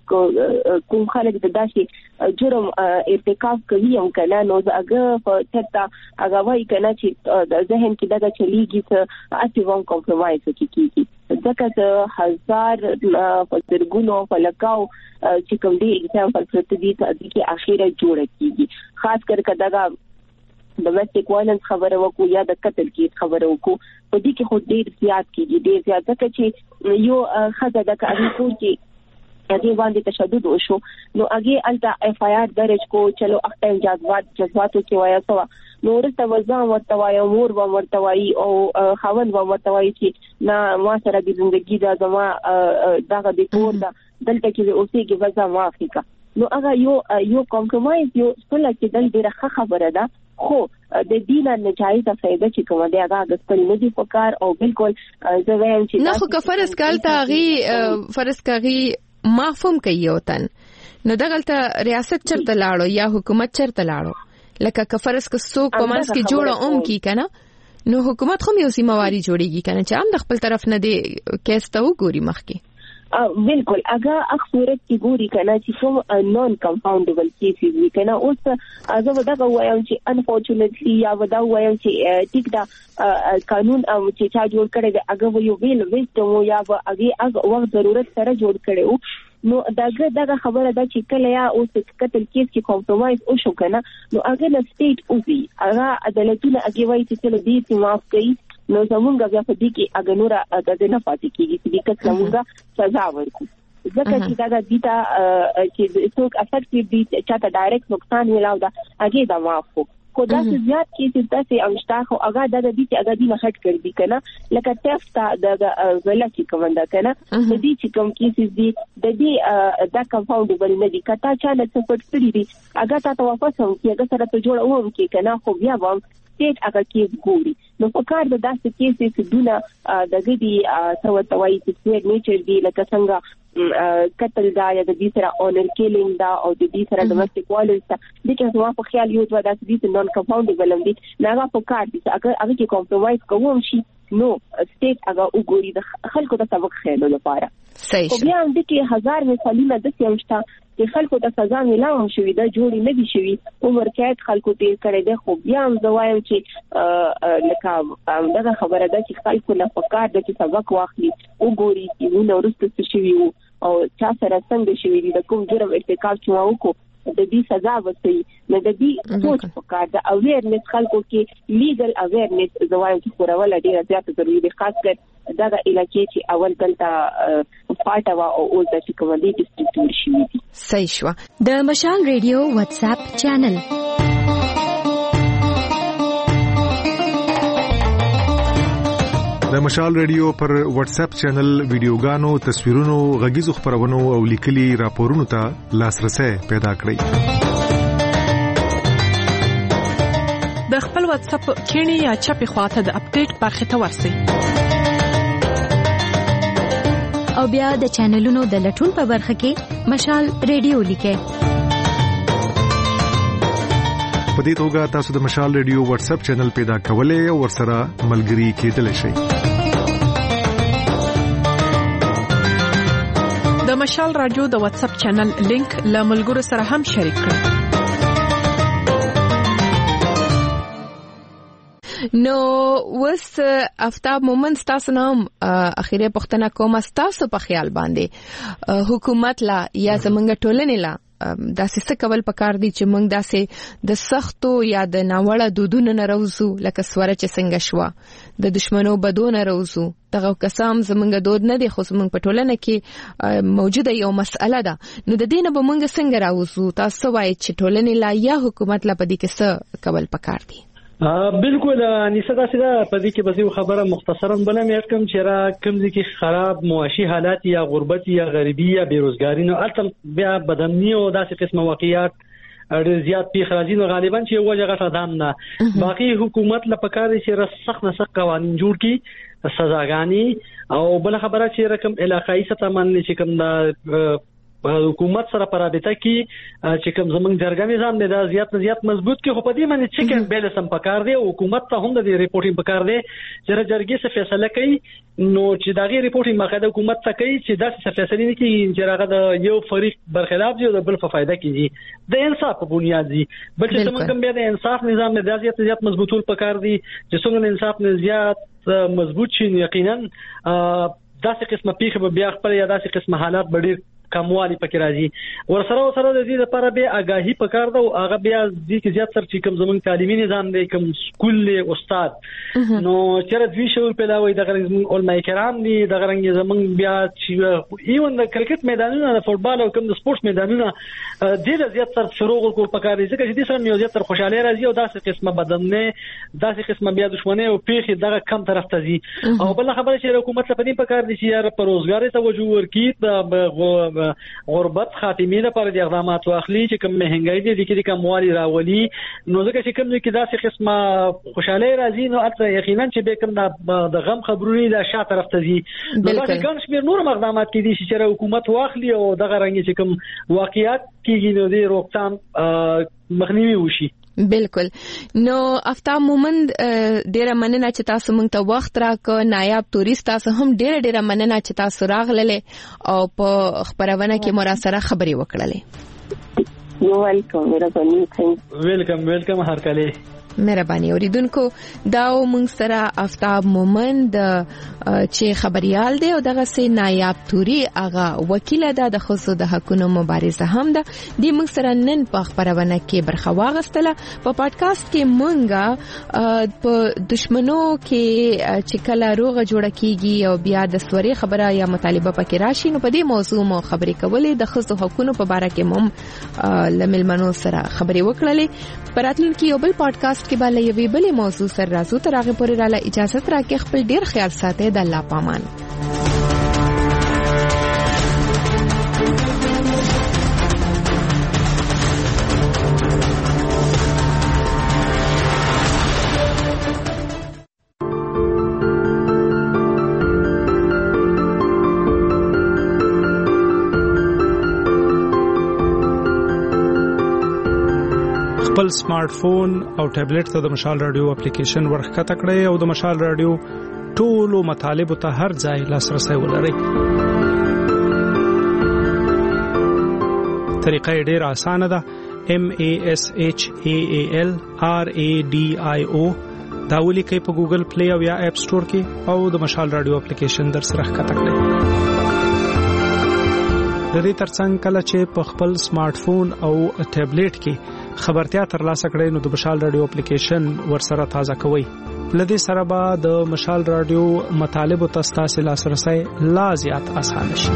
کوم خلک د داسې جرم ارتکاب کوي هم کنه نو هغه په چرته هغه وایي کنه چې د ذهن کې دغه چلیږي چې اټیوم کمپرمایز کیږي ځکه چې هزار په زرګونو په لکاو چې کوم دی اگزامپل پرته دي چې اخیره جوړه کیږي خاص کر کدا ډومېسټک وایلنس خبره وکړو یا د قتل کیس خبره وکړو په دې کې خو ډیر زیات کیږي ډیر زیات ځکه چې یو خزه د کاري کو چې هغه باندې تشدد وشو نو هغه الټا اف آی آر درج کو چلو اختر جذباتو کې وایي سوا نور ته وځم ورته وایي امور و ورته وایي او خاون و ورته وایي چې نه ما سره د ژوندۍ د زما دغه د کور د دلته کې اوسېږي وځه معافي کا نو هغه یو کمپرمایز یو څه چې دل ډیره خبره ده خو د دینه نجایزه فائدہ چې کومه دی هغه د خپل ندی په کار او بالکل زه وایم چې نه خو کفرس کالته غي فرض کوي معفوم کوي وطن نو دغلته ریاست چرته لاړو یا حکومت چرته لاړو لکه کفرس که څوک په منځ کې جوړه کی کنه نو حکومت خو یو سیمواري جوړیږي کنه چې هم د خپل طرف نه دی کیس ته وګوري مخکې بالکل هغه اخورت کې ګوري کنه چې کوم نون کمپاونډبل کیسز وي کنه اوس زه ودا وایم چې انفورچونټلی یا ودا وایم چې ټیک دا قانون چې چا جوړ کړی دی هغه یو ویل ویسته یا هغه وخت ضرورت سره جوړ کړي نو داګه خبره ده چې کله یا اوس قتل کیس کې کمپرومایز او شو کنه نو هغه د سټیټ او وی هغه عدالتونه هغه وایي چې له دې چې معاف کړي نو زمونږ بیا په دې کې هغه نور د نه پاتې کیږي چې د زمونږ سزا ورکړي ځکه چې دا د دیتا چې څوک افیکټیو دي چې تا ډایرکټ نقصان ویلاو دا هغه دا معاف کو دا زیات کیسز تاسو امشتا خو هغه د دې چې هغه دې نه هټ کړی دي کنه لکه تفتا د ولکه کومنده کنه د دې چې کوم کیسز دي د دې دا کمپاونډبل نه دي کته چا نه څه پټ کړی دي هغه تاسو واپس هم چې هغه سره ته جوړ ووم کې کنه خو بیا وام سټیټ هغه کیس ګوري نو په کار د داسې کیسز چې دونه د دې توتوي چې سویډ نیچر دی لکه څنګه قتل دا یا د دې سره اونر کیلینګ دا او د دې سره ډومېسټک وایلنس دا د چې په خیال یو د دې نون کمپاونډبل دي نه په کار دي هغه کې کمپرومایز کوم شي نو سټیټ هغه وګوري د خلکو د سبق خېلو لپاره صحیح خو بیا د کې هزار مثالونه د سیمشتا چې خلکو د سزا ملاو شوې دا جوړې نه دي شوې عمر کې خلکو تیر کړي دي خو بیا هم زوایم چې لکه دا خبره ده چې خلکو نه فکر د چې سبق واخلي وګوري چې نو ورسته څه شوی او چا سره څنګه شوی دي د کوم جرم ارتکاب چې وکړو د دې سزا ورسي نه د دې سوچ فکر د اویرنس خلکو کې لیګل اویرنس زوایم چې خورول ډیره زیاته ضروري ده خاص کر دا علاقې چې اول دلته فاټوا او اول د چې کوم دي ډیسټریکټ شي دي صحیح شو د مشال ریډیو واتس اپ چینل د مشال ریډیو پر واتس اپ چینل ویډیوګانو تصویرونو غږیزو خبرونو او لیکلي راپورونو ته لاسرسي پیدا کړئ د خپل واتس اپ کینی یا چپی خواته د اپډیټ برخه ته ورسئ او بیا د چینلونو د لټون په برخه کې مشال ریډیو لیکئ په دې توګه تاسو د مشال ریډیو واتس اپ چینل پیدا کولای او ورسره ملګري کېدلی شئ د مشال رادیو د واتس اپ چینل لینک له ملګرو سره هم شریک کړئ نو وس افتاب مومنت تاسو نام اخیره پښتنه کومه تاسو په خیال باندې حکومت لا یا زمونږ ټولنې لا داسې څه کول پکار دي چې موږ داسې د سختو یا د ناوړه دودونو نه راوځو لکه سوره چې څنګه شو د دشمنو بدو نه راوځو دغه قسم زمونږ دود نه دي خو زمونږ په ټولنه کې موجوده یو مسأله ده نو د دې نه به موږ څنګه راوځو تاسو وایي چې ټولنې لا یا حکومت لا پدې کې څه کول پکار دي بالکل نيسه دا سره په دې کې به خبره مختصرا بلم یاد کوم چې را کوم ځکه خراب معاشي حالات یا غربت یا غریبی یا بیروزګاری نو البته بیا بدني او داسې قسم واقعیات ډېر زیات پیښ راځي نو غالبا چې وجه غټه دام نه باقي حکومت لپاره چې سخت نه سخت قوانين جوړ کړي سزاګانی او بل خبره چې رقم علاقائی سطح باندې چې کوم دا حکومت سره پرابطه کې چې کوم زمونږ جرګه نظام دی دا زیات مضبوط کې خو په دې باندې چې کوم بیلنس پکار دی حکومت ته هم د ریپورټینګ پکار دی چې جرګې څه فیصله کوي نو چې دا غي ریپورټینګ مخه حکومت ته کوي چې دا څه فیصله نه کوي چې هغه د یو فریق برخلاف دی او د بل په فائدہ کیږي د انصاف په بنیاد دی بل چې زمونږ بیا د انصاف نظام د زیات مضبوطول پکار دی چې څنګه انصاف نه زیات مضبوط شي یقینا داسې قسمه پیښه بیا خپل یا داسې قسمه حالات ډېر کموالی پکې راځي ورسره د دې لپاره به آگاهی پکار ده او هغه بیا د دې زیات سر چې کوم زمونږ تعلیمي نظام دی کوم سکول له استاد نو چیرې دوی شول په لاوي د غرنګ علماء کرام دي د غرنګ زمونږ بیا چې ایون د کرکټ میدانونه د فوتبال او کوم د سپورت میدانونه د زیات سر شروع کول پکار دي ځکه چې د سره یو زیات خوشاله راځي او داسې قسمه بدنه داسې قسمه بیا دښمنه او پیخي دغه کم طرف ته ځي او بل خبره چې حکومت لپاره پکار دي چې یار پر روزګار توجه ورکړي غربت خاتمه لپاره د اقدامات واخلي چې کوم مهنګای دي د کموالي راولي نو ځکه چې کوم کې داسې قسمه خوشاله راځي نو اته یقینا چې به کوم د غم خبرونه د شا طرف ته ځي نو دا کوم شمیر نور اقدامات کې دي چې حکومت واخلي او دغه رنګ چې کوم واقعیت کېږي نو د روکثام مخنیوي وشي بالکل. نو افتاب مومند ډیره مننه چې تاسو موږ ته وخت راکړ. نایاب تورست تاسو هم ډیره مننه چې تاسو راغلل او په خبرونه کې مو را سره خبرې وکړلې. یو ویلکم هر کله مهرباني. اوریدونکو دا موږ سره افتاب مومند چې خبريال دی او دغه سي نایاب توري هغه وکیل ده د خصوصي د حقوقو مبارزه هم ده. د موږ سره نن په خبرونه کې برخه واغستله. په پادکاسټ کې موږ په دشمنو کې چې کله روغه جوړه کیږي او بیا د سوري خبره یا مطالبه پکې راشي نو په دې موضوع مو خبرې کولې. د خصوصي حقوقو په اړه کې هم لملمنو سره خبرې وکړلې. پراتلونکي یو بل پادکاسټ کې به له یوې بلې موضوع سره راځو. تر هغه پورې راله اجازه راکړئ. خپل ډیر خیال ساتئ. د الله پامان. خپل سمارټ فون او ټابلیټ ته د مشال رادیو اپلیکیشن ورخته کړئ او د مشال رادیو ټولو مطالب ته هر ځای لاسرسي ولرئ. طریقه ډېره اسانه ده. MASHAAL RADIO دا ولیکئ په ګوګل پلی او یا اپ سٹور کې او د مشال رادیو اپلیکیشن در سره ښکته کړئ. د دې ترڅنګ کله چې په خپل سمارټ فون او ټابلیټ کې خبرتیا ترلاسه کړئ نو د مشال رادیو اپلیکیشن ورسره تازه کوئ. لدې سره به د مشال رادیو مطالب او تاسو لاسرسي لا زیات اسانه شي.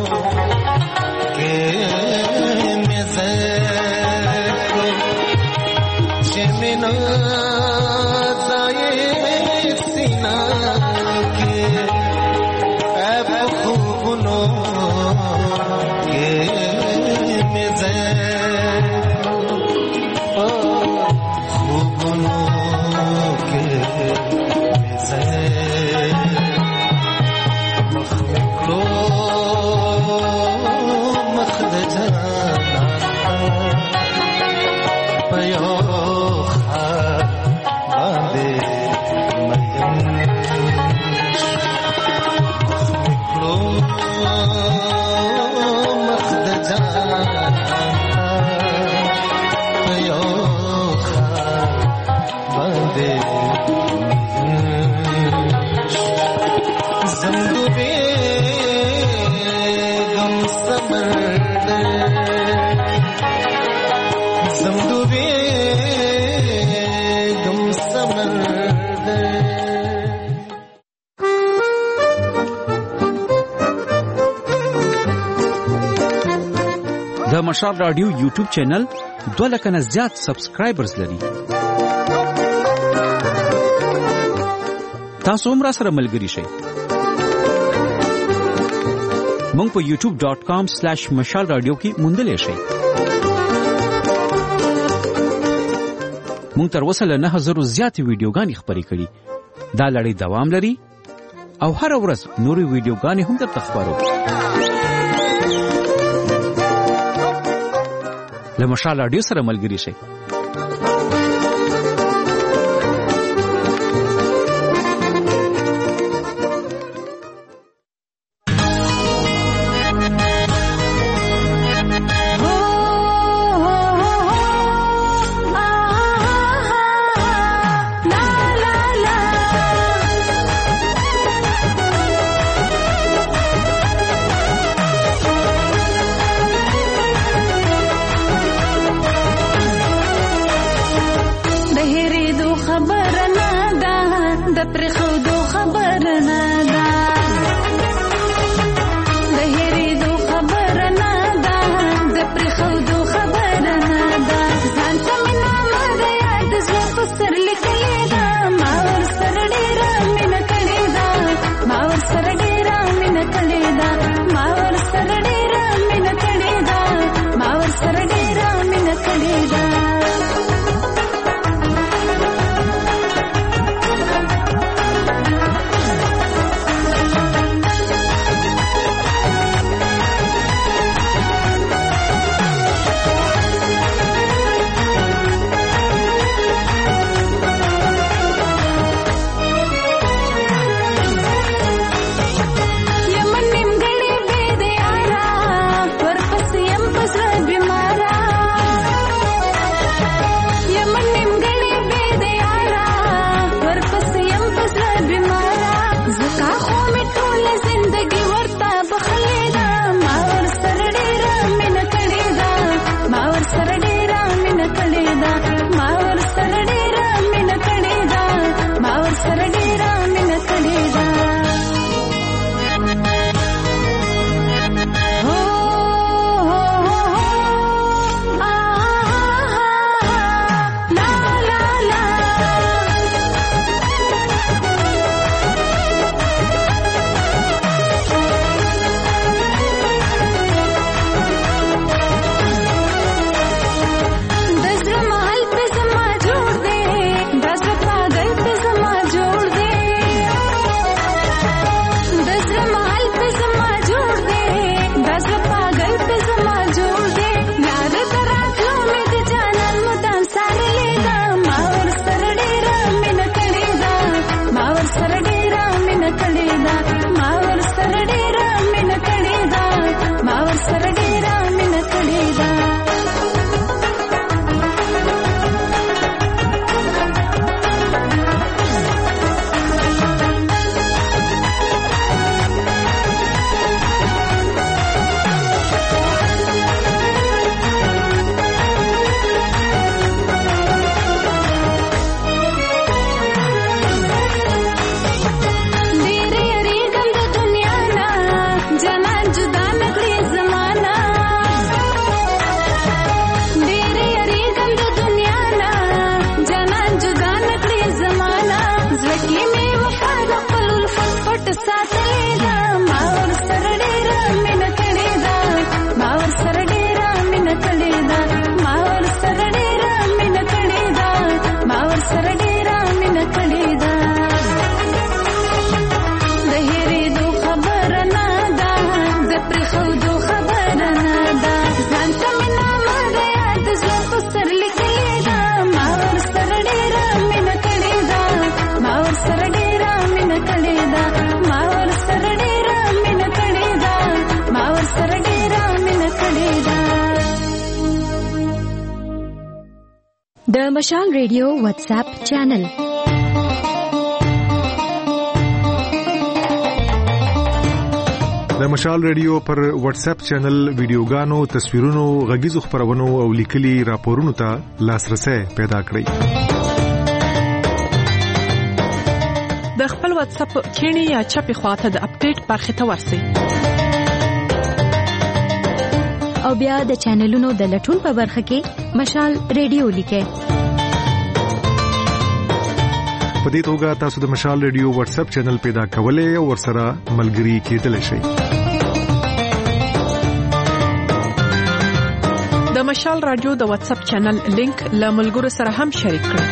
د مشال رادیو یوټیوب چینل 2 لک نه زیات سبسکرایبرز لري. تاسو هم را سره ملګري شئ. مونږ په youtube.com/mashalradio کې موندلې شئ. مونږ تر اوسه له 9000 زیاتې ویډیوګانې خپرې کړي. دا لړۍ دوام لري او هر ورځ نورې ویډیوګانې هم درته خپرو. له مشال رادیو سره ملګري شئ. جنان جدا د مشال ریډیو واتس اپ چینل. د مشال ریډیو پر واتس اپ چینل ویډیوګانو، تصویرونو، غږیزو خبرونو او لیکلي راپورونو ته لاسرسي پیدا کړئ. د خپل واتس اپ کینی یا چپی خواته د اپډیټ برخه ته ورسئ. او بیا د چینلونو د لټون په برخه کې مشال ریډیو لیکئ. په دې توګه تاسو د مشال ریډیو واتس اپ چینل پیدا کولای او ورسره ملګري کېدلی شئ. د مشال رادیو د واتس اپ چینل لینک له ملګرو سره هم شریک کړئ.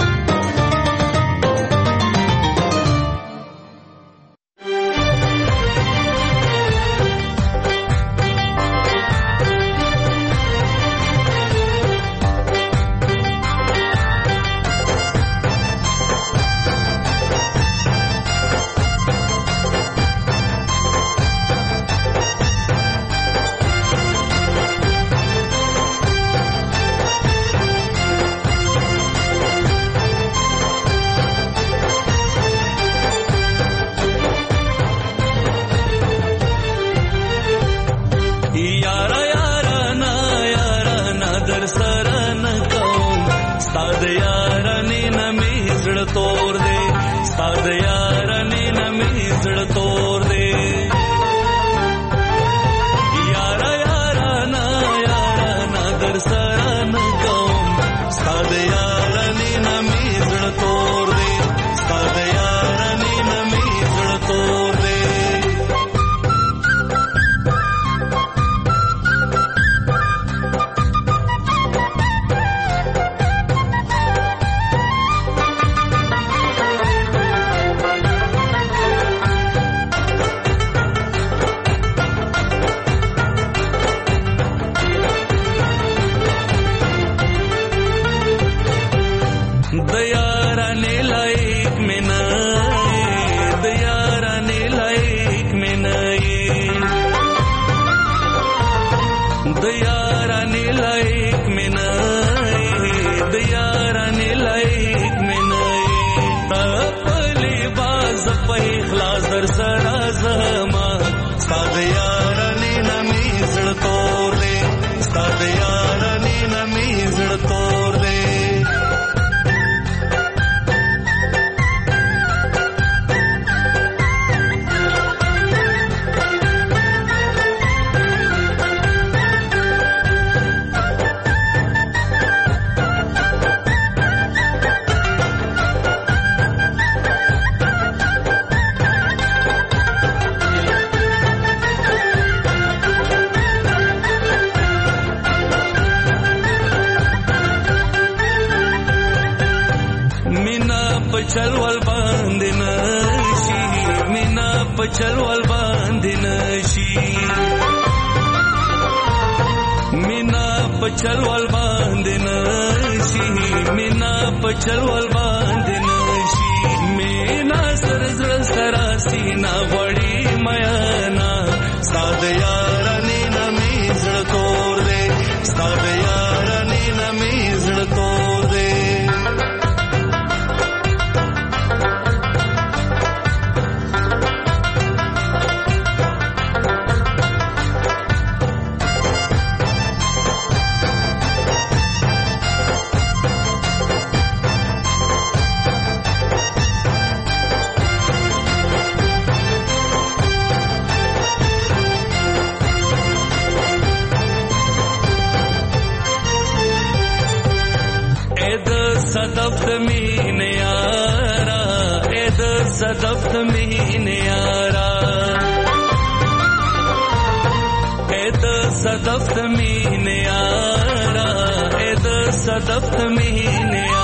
صدف تمین یارا